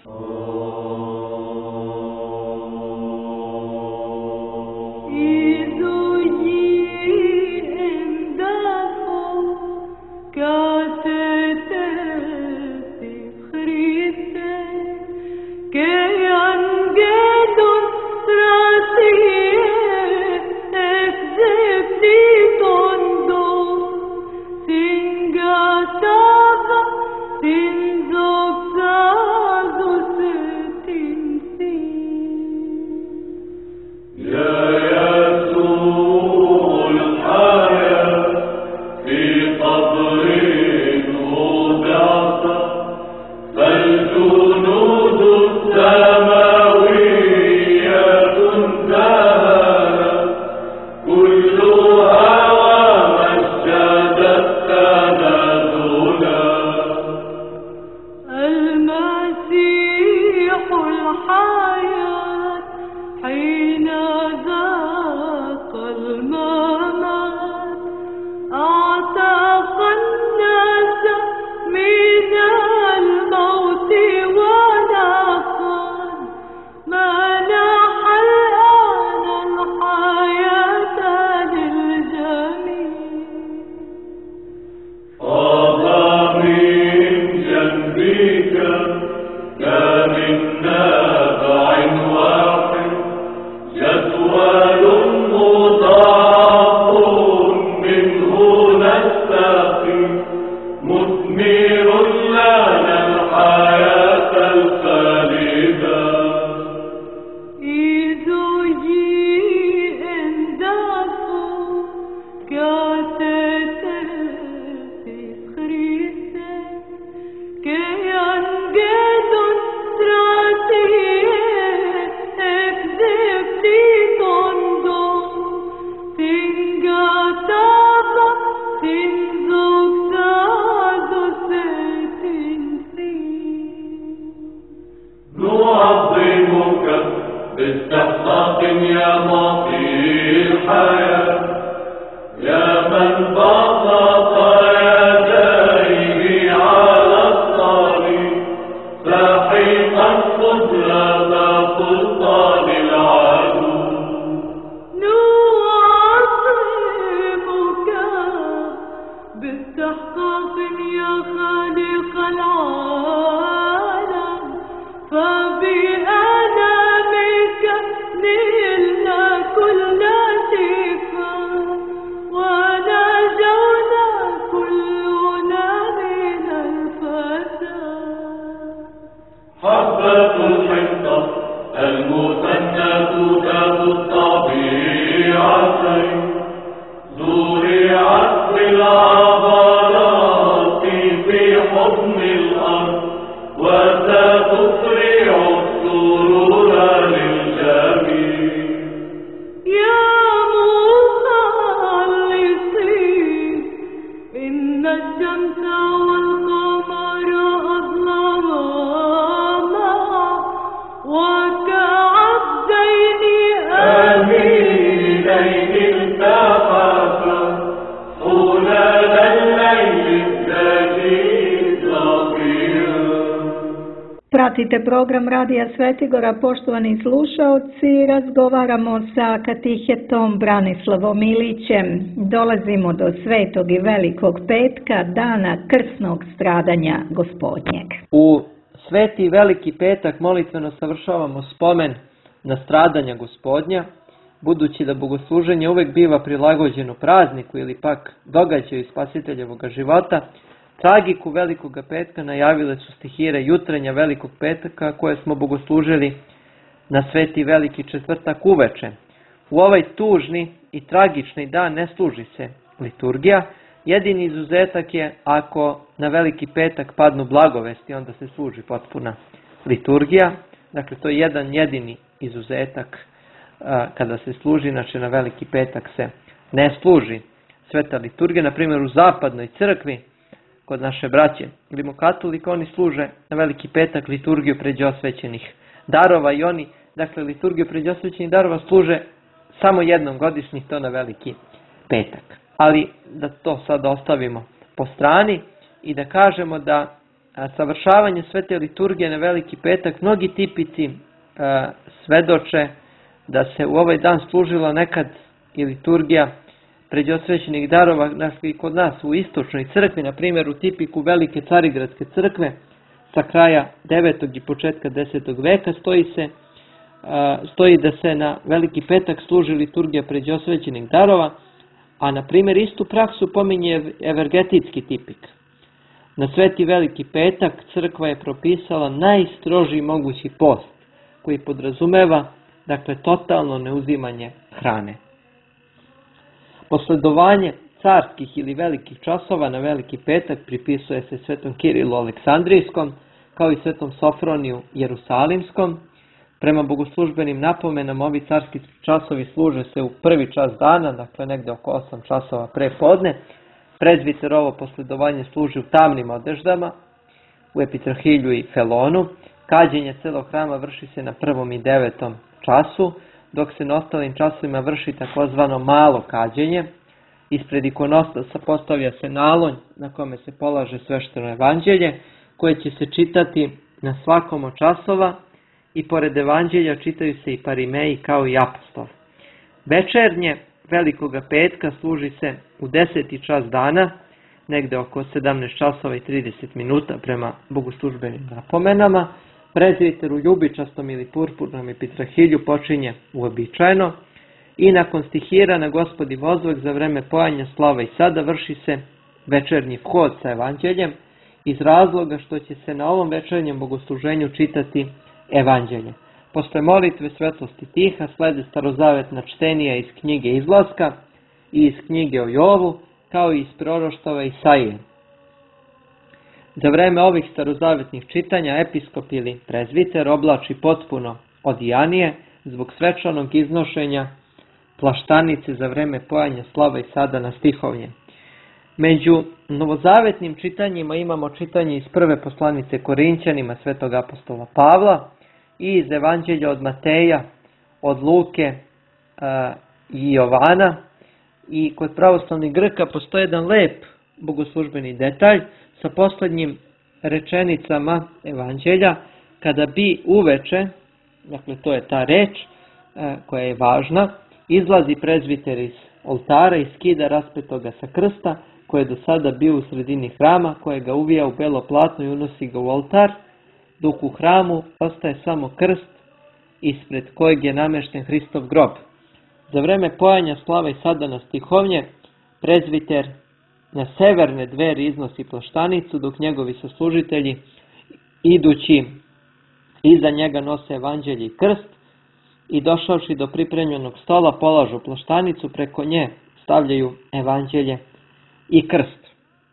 آمين. Pratite program Radija Svetigora, poštovani slušaoci. Razgovaramo sa katehetom Branislavom Ilićem. Dolazimo do Svetog i Velikog petka, dana krsnog stradanja Gospodnjeg. U Sveti i Veliki petak molitveno savršavamo spomen na stradanja Gospodnja, budući da bogosluženje uvek biva prilagođeno prazniku ili pak događaju Spasiteljevog života. Tragiku Velikoga petka najavile su stihire jutrenja Velikog petaka koje smo bogoslužili na Sveti Veliki četvrtak uveče. U ovaj tužni i tragični dan ne služi se liturgija. Jedini izuzetak je ako na Veliki petak padnu blagovesti, onda se služi potpuna liturgija. Dakle, to je jedan jedini izuzetak kada se služi, znači na Veliki petak se ne služi sveta liturgija. Na primjer, u zapadnoj crkvi, kod naše braće rimokatolika, oni služe na Veliki petak liturgiju pređosvećenih darova i oni, dakle, liturgiju pređosvećenih darova služe samo jednom godišnji, to na Veliki petak. Ali da to sad ostavimo po strani i da kažemo da savršavanje svete liturgije na Veliki petak, mnogi tipici svedoče da se u ovaj dan služila nekad i liturgija pređosvećenih darova, dakle, kod nas u istočnoj crkvi, na primjer u tipiku Velike Carigradske crkve sa kraja 9. i početka 10. veka stoji da se na Veliki petak služi liturgija pređosvećenih darova, a na primjer istu praksu pominje evergetitski tipik. Na Sveti Veliki petak crkva je propisala najstrožiji mogući post, koji podrazumeva, dakle, totalno neuzimanje hrane. Posledovanje carskih ili velikih časova na Veliki petak pripisuje se svetom Kirilu Aleksandrijskom, kao i svetom Sofroniju Jerusalimskom. Prema bogoslužbenim napomenama, ovi carski časovi služe se u prvi čas dana, dakle negde oko 8 časova pre podne. Prezbiter ovo posledovanje služi u tamnim odeždama, u epitrahilju i felonu. Kađenje celog hrama vrši se na 1. i 9. času, dok se na ostalim časovima vrši takozvano malo kađenje. Ispred ikonostasa postavlja se nalonj na kome se polaže svešteno evanđelje, koje će se čitati na svakom od časova, i pored evanđelja čitaju se i parimeji kao i apostol. Večernje Velikoga petka služi se u 10. čas dana, negde oko 17 časova i 30 minuta prema bogoslužbenim napomenama. Prezbiter u ljubičastom ili purpurnom epitrahilju počinje uobičajeno i nakon stihira na Gospodi vozvek za vreme pojanja slava i sada vrši se večernji vhod sa evanđeljem, iz razloga što će se na ovom večernjem bogosluženju čitati evanđelje. Posle molitve svetlosti tiha slede starozavetna čtenija iz knjige Izlaska i iz knjige o Jovu, kao i iz proroštava Isaije. Za vreme ovih starozavetnih čitanja episkop ili prezbiter oblači potpuno odijanije zbog svečanog iznošenja plaštanice za vreme pojanja slava i sada na stihovnje. Među novozavetnim čitanjima imamo čitanje iz prve poslanice Korinćanima svetog apostola Pavla i iz evanđelja od Mateja, od Luke i Jovana. I kod pravoslavnih Grka postoji jedan lep bogoslužbeni detalj sa poslednjim rečenicama evanđelja, kada bi uveče, dakle to je ta reč koja je važna, izlazi prezbiter iz oltara i skida raspetoga sa krsta, koji je do sada bio u sredini hrama, koje ga uvija u belo platno i unosi ga u oltar, dok u hramu ostaje samo krst ispred kojeg je namešten Hristov grob. Za vreme pojanja slava i sada na stihovnje, prezbiter na severne dveri iznosi plaštanicu, dok njegovi saslužitelji, idući iza njega, nose evanđelje i krst i došavši do pripremljenog stola polažu plaštanicu, preko nje stavljaju evanđelje i krst.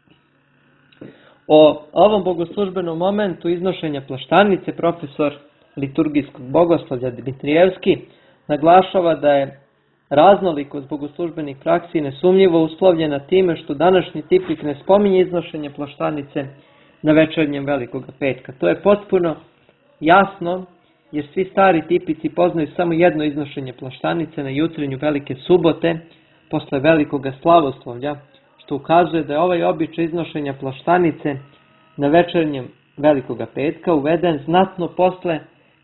O ovom bogoslužbenom momentu iznošenja plaštanice profesor liturgijskog bogoslovlja Dmitrijevski naglašava da je raznolikost bogoslužbenih praksi nesumnjivo uslovljena time što današnji tipik ne spominje iznošenje plaštanice na večernjem Velikoga petka. To je potpuno jasno, jer svi stari tipici poznaju samo jedno iznošenje plaštanice na jutrenju Velike subote posle Velikoga slavoslovlja, što ukazuje da je ovaj običaj iznošenja plaštanice na večernjem Velikoga petka uveden znatno posle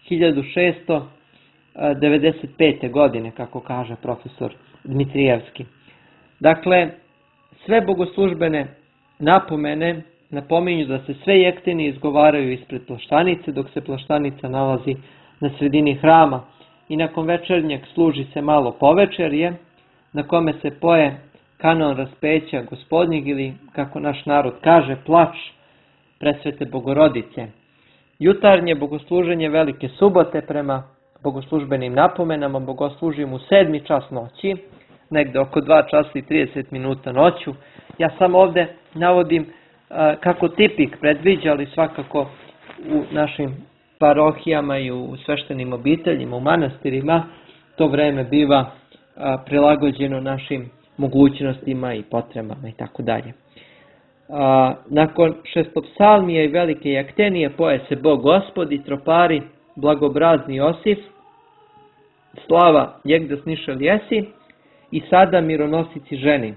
1695. godine, kako kaže profesor Dmitrijevski. Dakle, sve bogoslužbene napomene napominju da se sve jektini izgovaraju ispred plaštanice, dok se plaštanica nalazi na sredini hrama. I nakon večernjeg služi se malo povečerje, na kome se poje kanon raspeća Gospodnjeg ili, kako naš narod kaže, plač presvete Bogorodice. Jutarnje bogosluženje Velike subote prema bogoslužbenim napomenama bogoslužimo u 7. čas noći, negde oko 2 časa i 30 minuta noću. Ja samo ovde navodim kako tipik predviđa, ali svakako u našim parohijama i u sveštenim obiteljima, u manastirima, to vreme biva prilagođeno našim mogućnostima i potrebama i tako dalje. Nakon šestopsalmije i velike jaktenije poje se Bog Gospod i tropari blagobrazni Josif, slava jegda snišel jesi i sada mironosici ženi.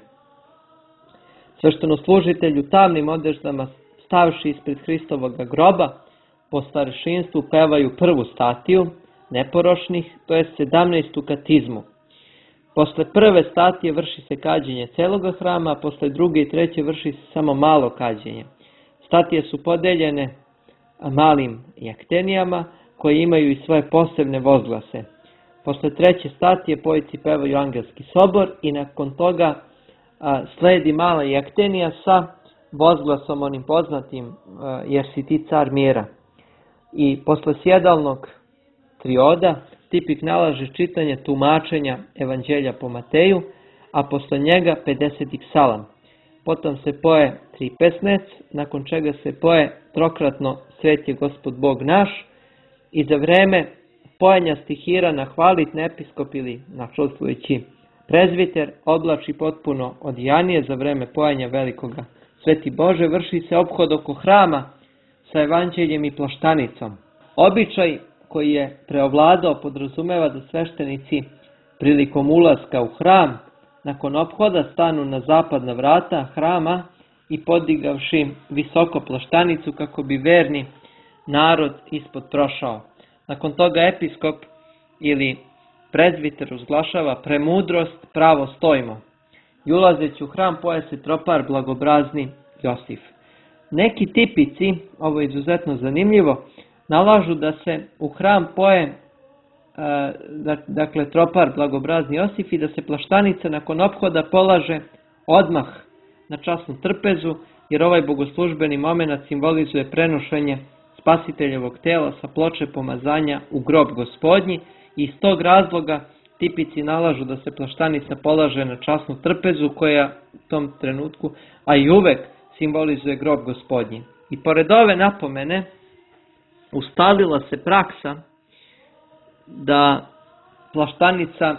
Sveštenoslужitelj u tamnim odeždama stavši ispred Hristovog groba po starešinstvu pevaju prvu statiju neporošnih, to je 17. katizmu. Posle prve statije vrši se kađenje celoga hrama, a posle druge i treće vrši se samo malo kađenje. Statije su podeljene malim jaktenijama koje imaju i svoje posebne vozglase. Posle treće statije pojici pevaju angelski sobor i nakon toga sledi mala jaktenija sa vozglasom onim poznatim jer si ti car mira. I posle sjedalnog trioda tipik nalaže čitanje tumačenja Evanđelja po Mateju, a posle njega 50. psalam. Potom se poje 3 pesnec, nakon čega se poje trokratno Svet je Gospod Bog naš i za vreme pojenja stihira na hvalitni episkop ili načelstvujući prezviter oblači potpuno odjeanje za vreme pojenja velikoga Sveti Bože, vrši se ophod oko hrama sa evanđeljem i plaštanicom. Običaj koji je preovladao podrazumeva da sveštenici prilikom ulaska u hram nakon ophoda stanu na zapadna vrata hrama i podigavši visoko plaštanicu kako bi verni narod ispod prošao. Nakon toga episkop ili prezviter uzglašava premudrost pravo stojimo. I ulazeći u hram poje se tropar blagobrazni Josif. Neki tipici, ovo je izuzetno zanimljivo, nalažu da se u hram poje dakle tropar blagobrazni Josif i da se plaštanica nakon ophoda polaže odmah na časnu trpezu, jer ovaj bogoslužbeni moment simbolizuje prenošenje spasiteljevog tela sa ploče pomazanja u grob Gospodnji i iz tog razloga tipici nalažu da se plaštanica polaže na časnu trpezu koja u tom trenutku, a i uvek simbolizuje grob Gospodnji. I pored ove napomene ustalila se praksa da plaštanica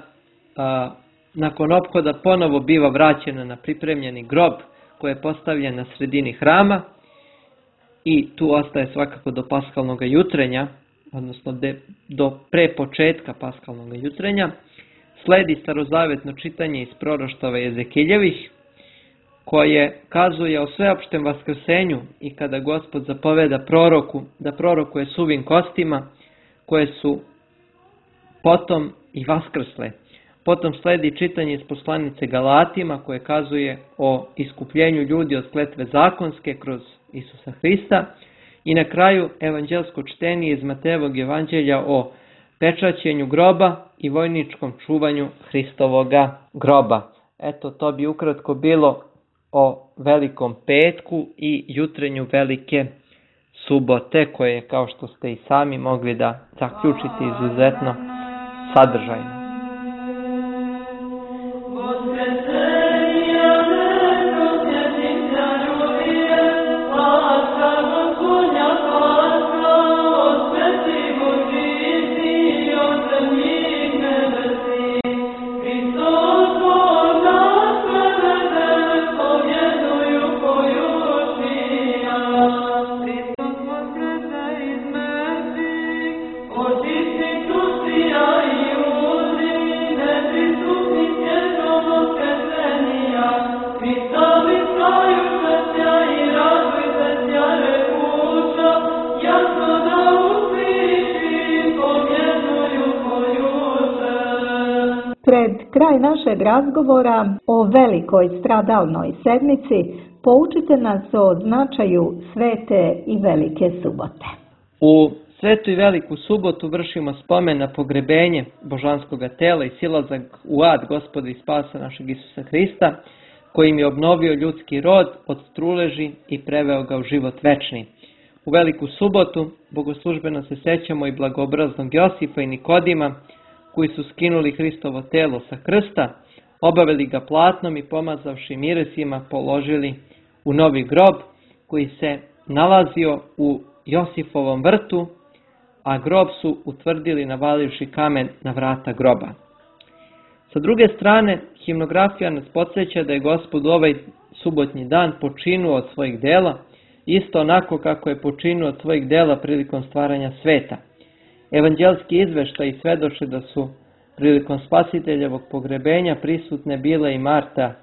nakon ophoda ponovo biva vraćena na pripremljeni grob koji je postavljen na sredini hrama i tu ostaje svakako do paskalnog jutrenja, odnosno do pre početka paskalnog jutrenja. Sledi starozavetno čitanje iz proroštava Jezekiljevih koje kazuje o sveopštem vaskrsenju i kada Gospod zapoveda proroku da prorokuje suvim kostima koje su potom i vaskrsle. Potom sledi čitanje iz poslanice Galatima koje kazuje o iskupljenju ljudi od kletve zakonske kroz Isusa Hrista i na kraju evanđelsko čtenje iz Matejevog evanđelja o pečaćenju groba i vojničkom čuvanju Hristovoga groba. Eto, to bi ukratko bilo o Velikom petku i jutrenju Velike subote koje je, kao što ste i sami mogli da zaključite, izuzetno sadržajno. Očisти tu si ja i kraj našeg razgovora o velikoj stradalnoj sedmici poučite nas o značaju svete i velike subote. U svetu i veliku subotu vršimo spomen na pogrebenje božanskoga tela i silazak u ad Gospoda i spasa našeg Isusa Hrista, kojim je obnovio ljudski rod od truleži i preveo ga u život večni. U veliku subotu bogoslužbeno se sećamo i blagobraznog Josipa i Nikodima, koji su skinuli Hristovo telo sa krsta, obavili ga platnom i pomazavši miresima položili u novi grob koji se nalazio u Josifovom vrtu, a grob su utvrdili navalivši kamen na vrata groba. Sa druge strane, himnografija nas podsjeća da je Gospod ovaj subotnji dan počinuo od svojih dela, isto onako kako je počinuo od svojih dela prilikom stvaranja sveta. Evanđelski izveštaji svedoče da su prilikom Spasiteljevog pogrebenja prisutne bile i Marta,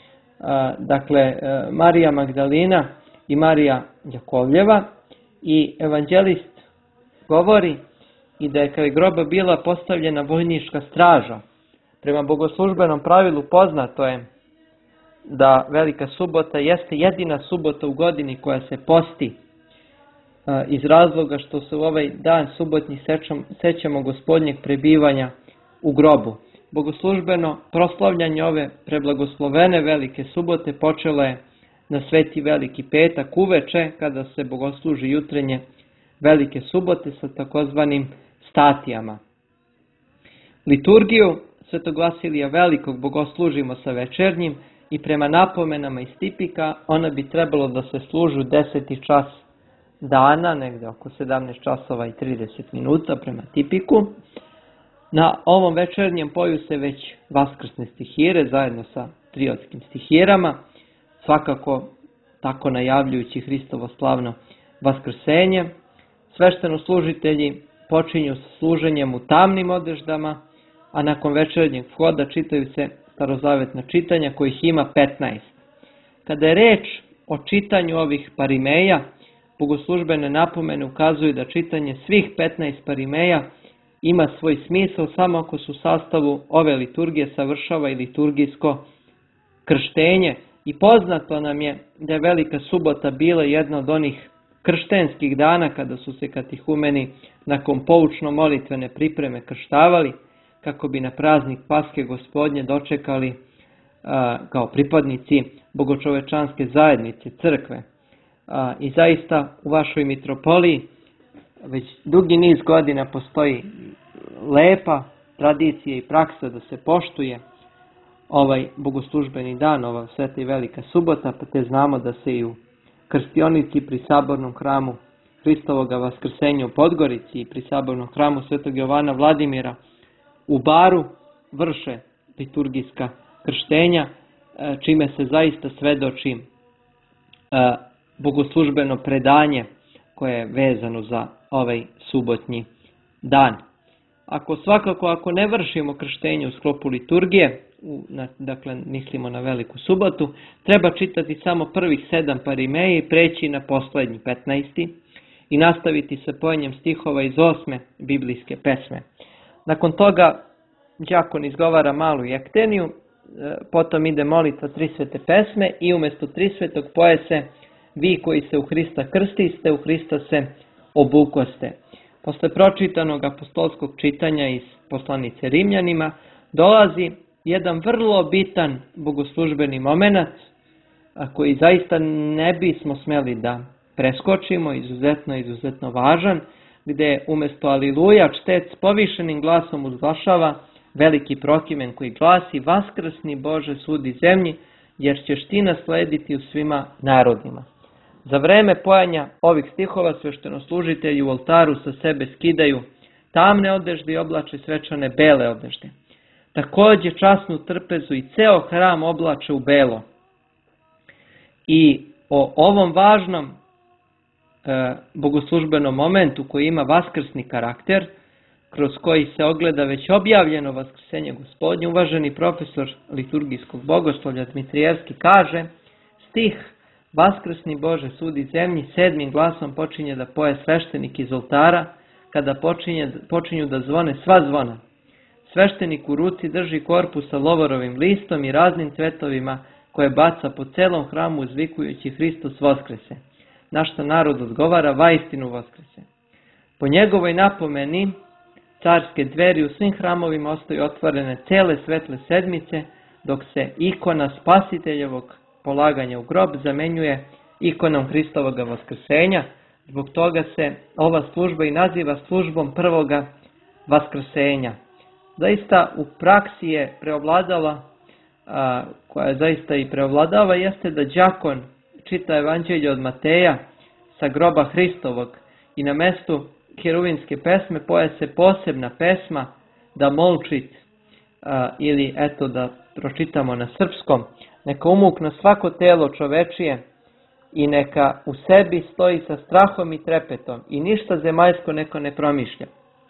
Marija Magdalina i Marija Jakovljeva, i evanđelist govori i da je kraj groba bila postavljena vojnička straža. Prema bogoslužbenom pravilu poznato je da velika subota jeste jedina subota u godini koja se posti, iz razloga što se u ovaj dan subotnji sećamo Gospodnjeg prebivanja u grobu. Bogoslužbeno proslavljanje ove preblagoslovene velike subote počelo je na Sveti Veliki petak uveče, kada se bogosluži jutrenje velike subote sa takozvanim statijama. Liturgiju Svetog Vasilija Velikog bogoslužimo sa večernjim i prema napomenama iz tipika ona bi trebalo da se služi u 10. čas dana, negde oko 17 časova i 30 minuta prema tipiku. Na ovom večernjem poju se već vaskrsne stihire zajedno sa triotskim stihirama, svakako tako najavljujući Hristovo slavno vaskrsenje. Svešteno-služitelji počinju sa služenjem u tamnim odeždama, a nakon večernjeg vhoda čitaju se starozavetna čitanja, kojih ima 15. Kada je reč o čitanju ovih parimeja, bogoslužbene napomene ukazuju da čitanje svih 15 parimeja ima svoj smisao samo ako se u sastavu ove liturgije savršava i liturgijsko krštenje. I poznato nam je da je velika subota bila jedna od onih krštenskih dana kada su se katihumeni nakon poučno-molitvene pripreme krštavali, kako bi na praznik Paske Gospodnje dočekali kao pripadnici bogočovečanske zajednice, crkve. I zaista u vašoj mitropoliji već dugi niz godina postoji lepa tradicija i praksa da se poštuje ovaj bogoslužbeni dan, ova sveta i velika subota, pa te znamo da se i u krstionici pri sabornom hramu Hristovoga vaskrsenja u Podgorici i pri sabornom hramu Svetog Jovana Vladimira u Baru vrše liturgijska krštenja, čime se zaista svedoči bogoslužbeno predanje koje je vezano za ovaj subotnji dan. Ako ne vršimo krštenje u sklopu liturgije, dakle mislimo na veliku subotu, treba čitati samo prvih 7 parimeja i preći na poslednji 15. i nastaviti sa pojenjem stihova iz 8. biblijske pesme. Nakon toga đakon izgovara malu jekteniju, potom ide molitva tri svete pesme i umjesto tri svetog poje se: vi koji se u Hrista krstiste, u Hrista se obukoste. Posle pročitanog apostolskog čitanja iz poslanice Rimljanima dolazi jedan vrlo bitan bogoslužbeni moment, koji zaista ne bismo smeli da preskočimo, izuzetno važan, gde umjesto aliluja čtec povišenim glasom uzglašava veliki prokimen koji glasi: vaskrsni Bože sudi zemlji, jer ćeš ti naslediti u svima narodima. Za vreme pojanja ovih stihova sveštenoslužitelji u oltaru sa sebe skidaju tamne odežde i oblače svečane bele odežde. Takođe časnu trpezu i ceo hram oblače u belo. I o ovom važnom bogoslužbenom momentu koji ima vaskrsni karakter, kroz koji se ogleda već objavljeno vaskrsenje Gospodnje, uvaženi profesor liturgijskog bogoslovlja Dmitrijevski kaže: stih vaskrsni Bože sudi zemlji 7. glasom počinje da poje sveštenik iz oltara kada počinju da zvone sva zvona. Sveštenik u ruci drži korpu sa lovorovim listom i raznim cvetovima koje baca po celom hramu uzvikujući Hristos Vaskrese. Na što narod odgovara, vaistinu Vaskrese. Po njegovoj napomeni, carske dveri u svim hramovima ostaju otvorene cele svetle sedmice, dok se ikona Spasiteljevog polaganja u grob zamenjuje ikonom Hristovoga Vaskrsenja. Zbog toga se ova služba i naziva službom prvoga Vaskrsenja. Zaista u praksi je preovladala, koja zaista i preovladava, jeste da đakon čita Evanđelje od Mateja sa groba Hristovog i na mestu heruvimske pesme poje se posebna pesma da molčit, ili eto da pročitamo na srpskom, neka umukne svako telo čovečije i neka u sebi stoji sa strahom i trepetom i ništa zemaljsko neko ne promišlja.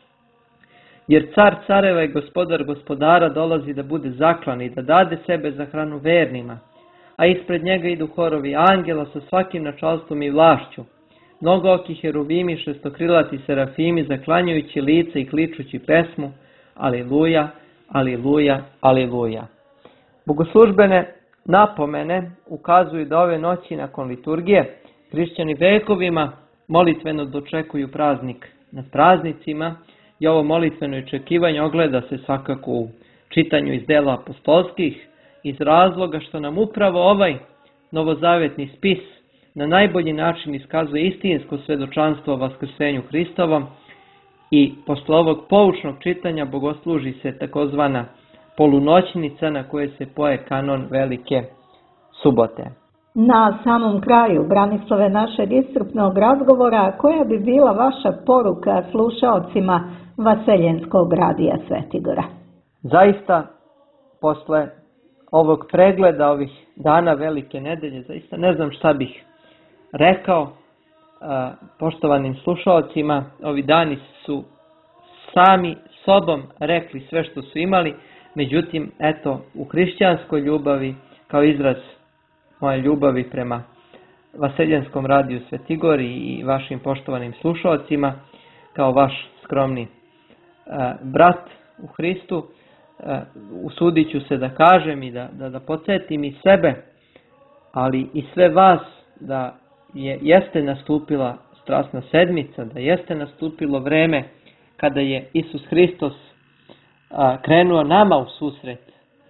Jer car careva i gospodar gospodara dolazi da bude zaklan i da dade sebe za hranu vernima, a ispred njega idu horovi angela sa svakim načalstvom i vlašću, mnogooki heruvimi, šestokrilati serafimi, zaklanjajući lice i kličući pesmu Aliluja, Aliluja, Aliluja. Bogoslužbene napomene ukazuju da ove noći nakon liturgije hrišćani vekovima molitveno dočekuju praznik nad praznicima i ovo molitveno očekivanje ogleda se svakako u čitanju iz dela apostolskih iz razloga što nam upravo ovaj novozavetni spis na najbolji način iskazuje istinsko svedočanstvo o Vaskrsenju Hristovom i posle ovog poučnog čitanja bogosluži se takozvana polunoćnica na kojoj se poje kanon Velike subote. Na samom kraju, Branislave, našeg iscrpnog razgovora, koja bi bila vaša poruka slušaocima Vaseljenskog radija Svetigora? Zaista, posle ovog pregleda ovih dana Velike nedelje, zaista ne znam šta bih rekao poštovanim slušaocima. Ovi dani su sami sobom rekli sve što su imali, međutim, eto, u hrišćanskoj ljubavi, kao izraz moje ljubavi prema Vaseljenskom radiju Svetigori i vašim poštovanim slušaocima, kao vaš skromni brat u Hristu, usudit ću se da kažem i da podsjetim i sebe, ali i sve vas da jeste nastupila strasna sedmica, da jeste nastupilo vreme kada je Isus Hristos krenuo nama u susret.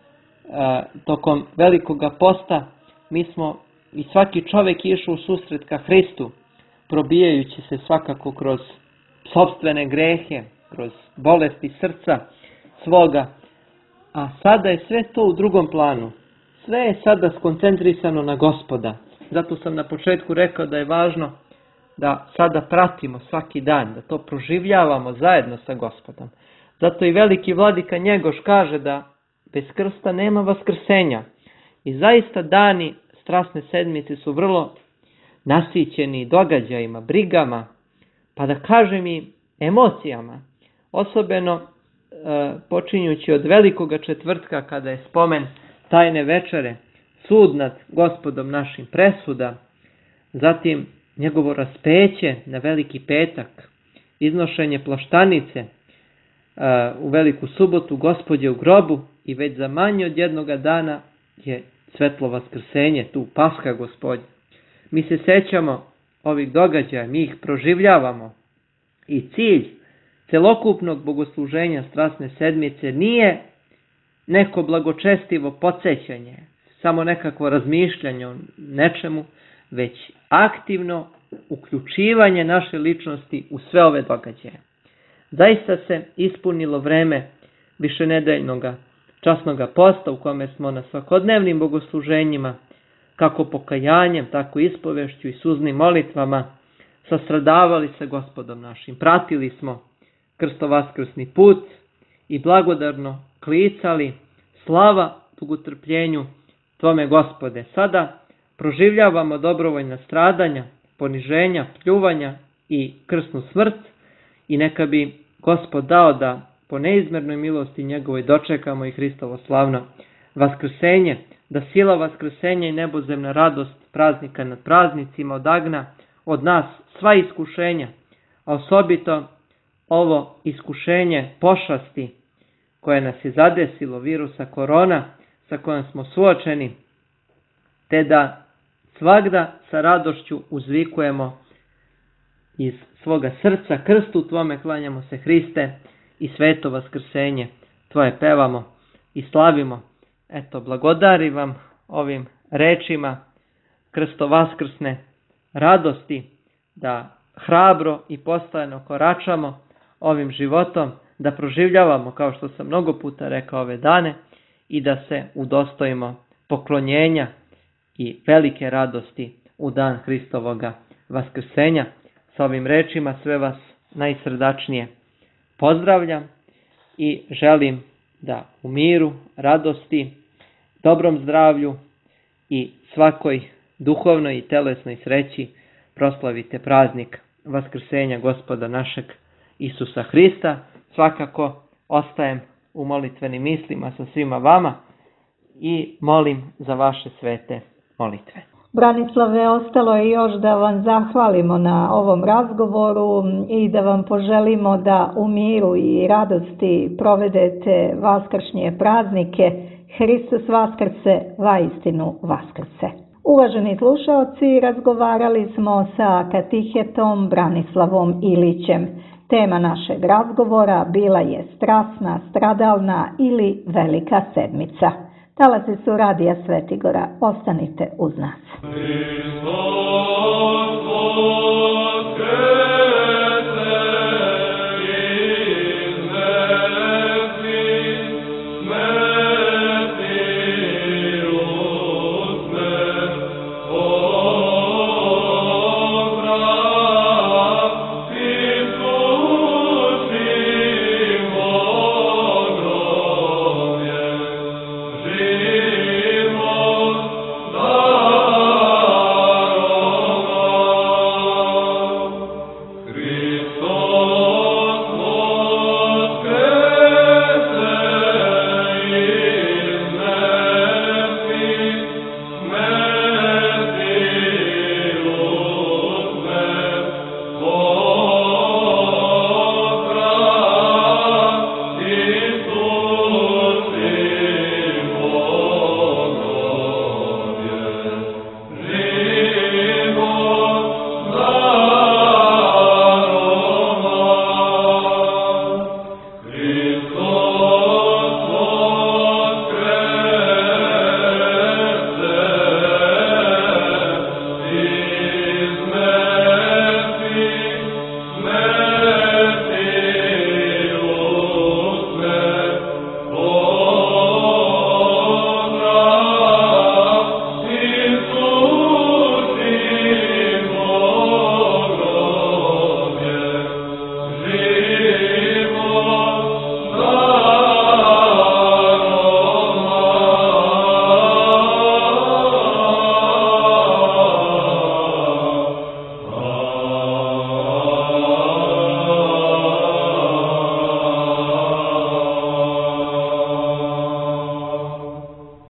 Tokom Velikoga posta mi smo i svaki čovjek išao u susret ka Hristu, probijajući se svakako kroz sopstvene grehe, kroz bolesti srca svoga. A sada je sve to u drugom planu. Sve je sada skoncentrisano na Gospoda. Zato sam na početku rekao da je važno da sada pratimo svaki dan, da to proživljavamo zajedno sa Gospodom. Zato i veliki vladika Njegoš kaže da bez krsta nema vaskrsenja. I zaista dani strasne sedmice su vrlo nasićeni događajima, brigama, pa da kažem i emocijama. Osobeno počinjući od Velikoga četvrtka kada je spomen tajne večere, sud nad Gospodom našim, presuda, zatim njegovo raspeće na Veliki petak, iznošenje plaštanice u Veliku subotu, Gospodje u grobu i već za manje od jednoga dana je svetlo vaskrsenje, tu Paska Gospodnja. Mi se sećamo ovih događaja, mi ih proživljavamo i cilj celokupnog bogosluženja strasne sedmice nije neko blagočestivo podsjećanje, samo nekakvo razmišljanje o nečemu, već aktivno uključivanje naše ličnosti u sve ove događaje. Zaista se ispunilo vreme višenedeljnog časnog posta u kome smo na svakodnevnim bogosluženjima, kako pokajanjem, tako ispovešću i suznim molitvama, sastradavali sa Gospodom našim. Pratili smo krstovaskrsni put i blagodarno klicali slava dugotrpljenju Tvome Gospode. Sada proživljavamo dobrovoljna stradanja, poniženja, pljuvanja i krsnu smrt i neka bi Gospod dao da po neizmernoj milosti njegovoj dočekamo i Hristovo slavno vaskrsenje, da sila vaskrsenja i nebozemna radost praznika nad praznicima odagna od nas sva iskušenja, a osobito ovo iskušenje pošasti koje nas je zadesilo, virusa korona sa kojom smo suočeni, te da svagda sa radošću uzvikujemo iz svoga srca: krstu tvome klanjamo se, Hriste, i sveto vaskrsenje tvoje pevamo i slavimo. Eto, blagodari vam ovim rečima krstovaskrsne radosti, da hrabro i postojano koračamo ovim životom, da proživljavamo, kao što sam mnogo puta rekao, ove dane i da se udostojimo poklonjenja i velike radosti u dan Hristovoga vaskrsenja. Sa ovim rečima sve vas najsrdačnije pozdravljam i želim da u miru, radosti, dobrom zdravlju i svakoj duhovnoj i telesnoj sreći proslavite praznik vaskrsenja Gospoda našeg Isusa Hrista. Svakako ostajem u molitvenim mislima sa svima vama i molim za vaše svete molitve. Branislave, ostalo je još da vam zahvalimo na ovom razgovoru i da vam poželimo da u miru i radosti provedete vaskršnje praznike. Hristos vaskrse, vaistinu vaskrse. Uvaženi slušaoci, razgovarali smo sa katehetom Branislavom Ilićem. Tema našeg razgovora bila je strasna, stradalna ili velika sedmica. Talasi su Radija Svetigora. Ostanite uz nas.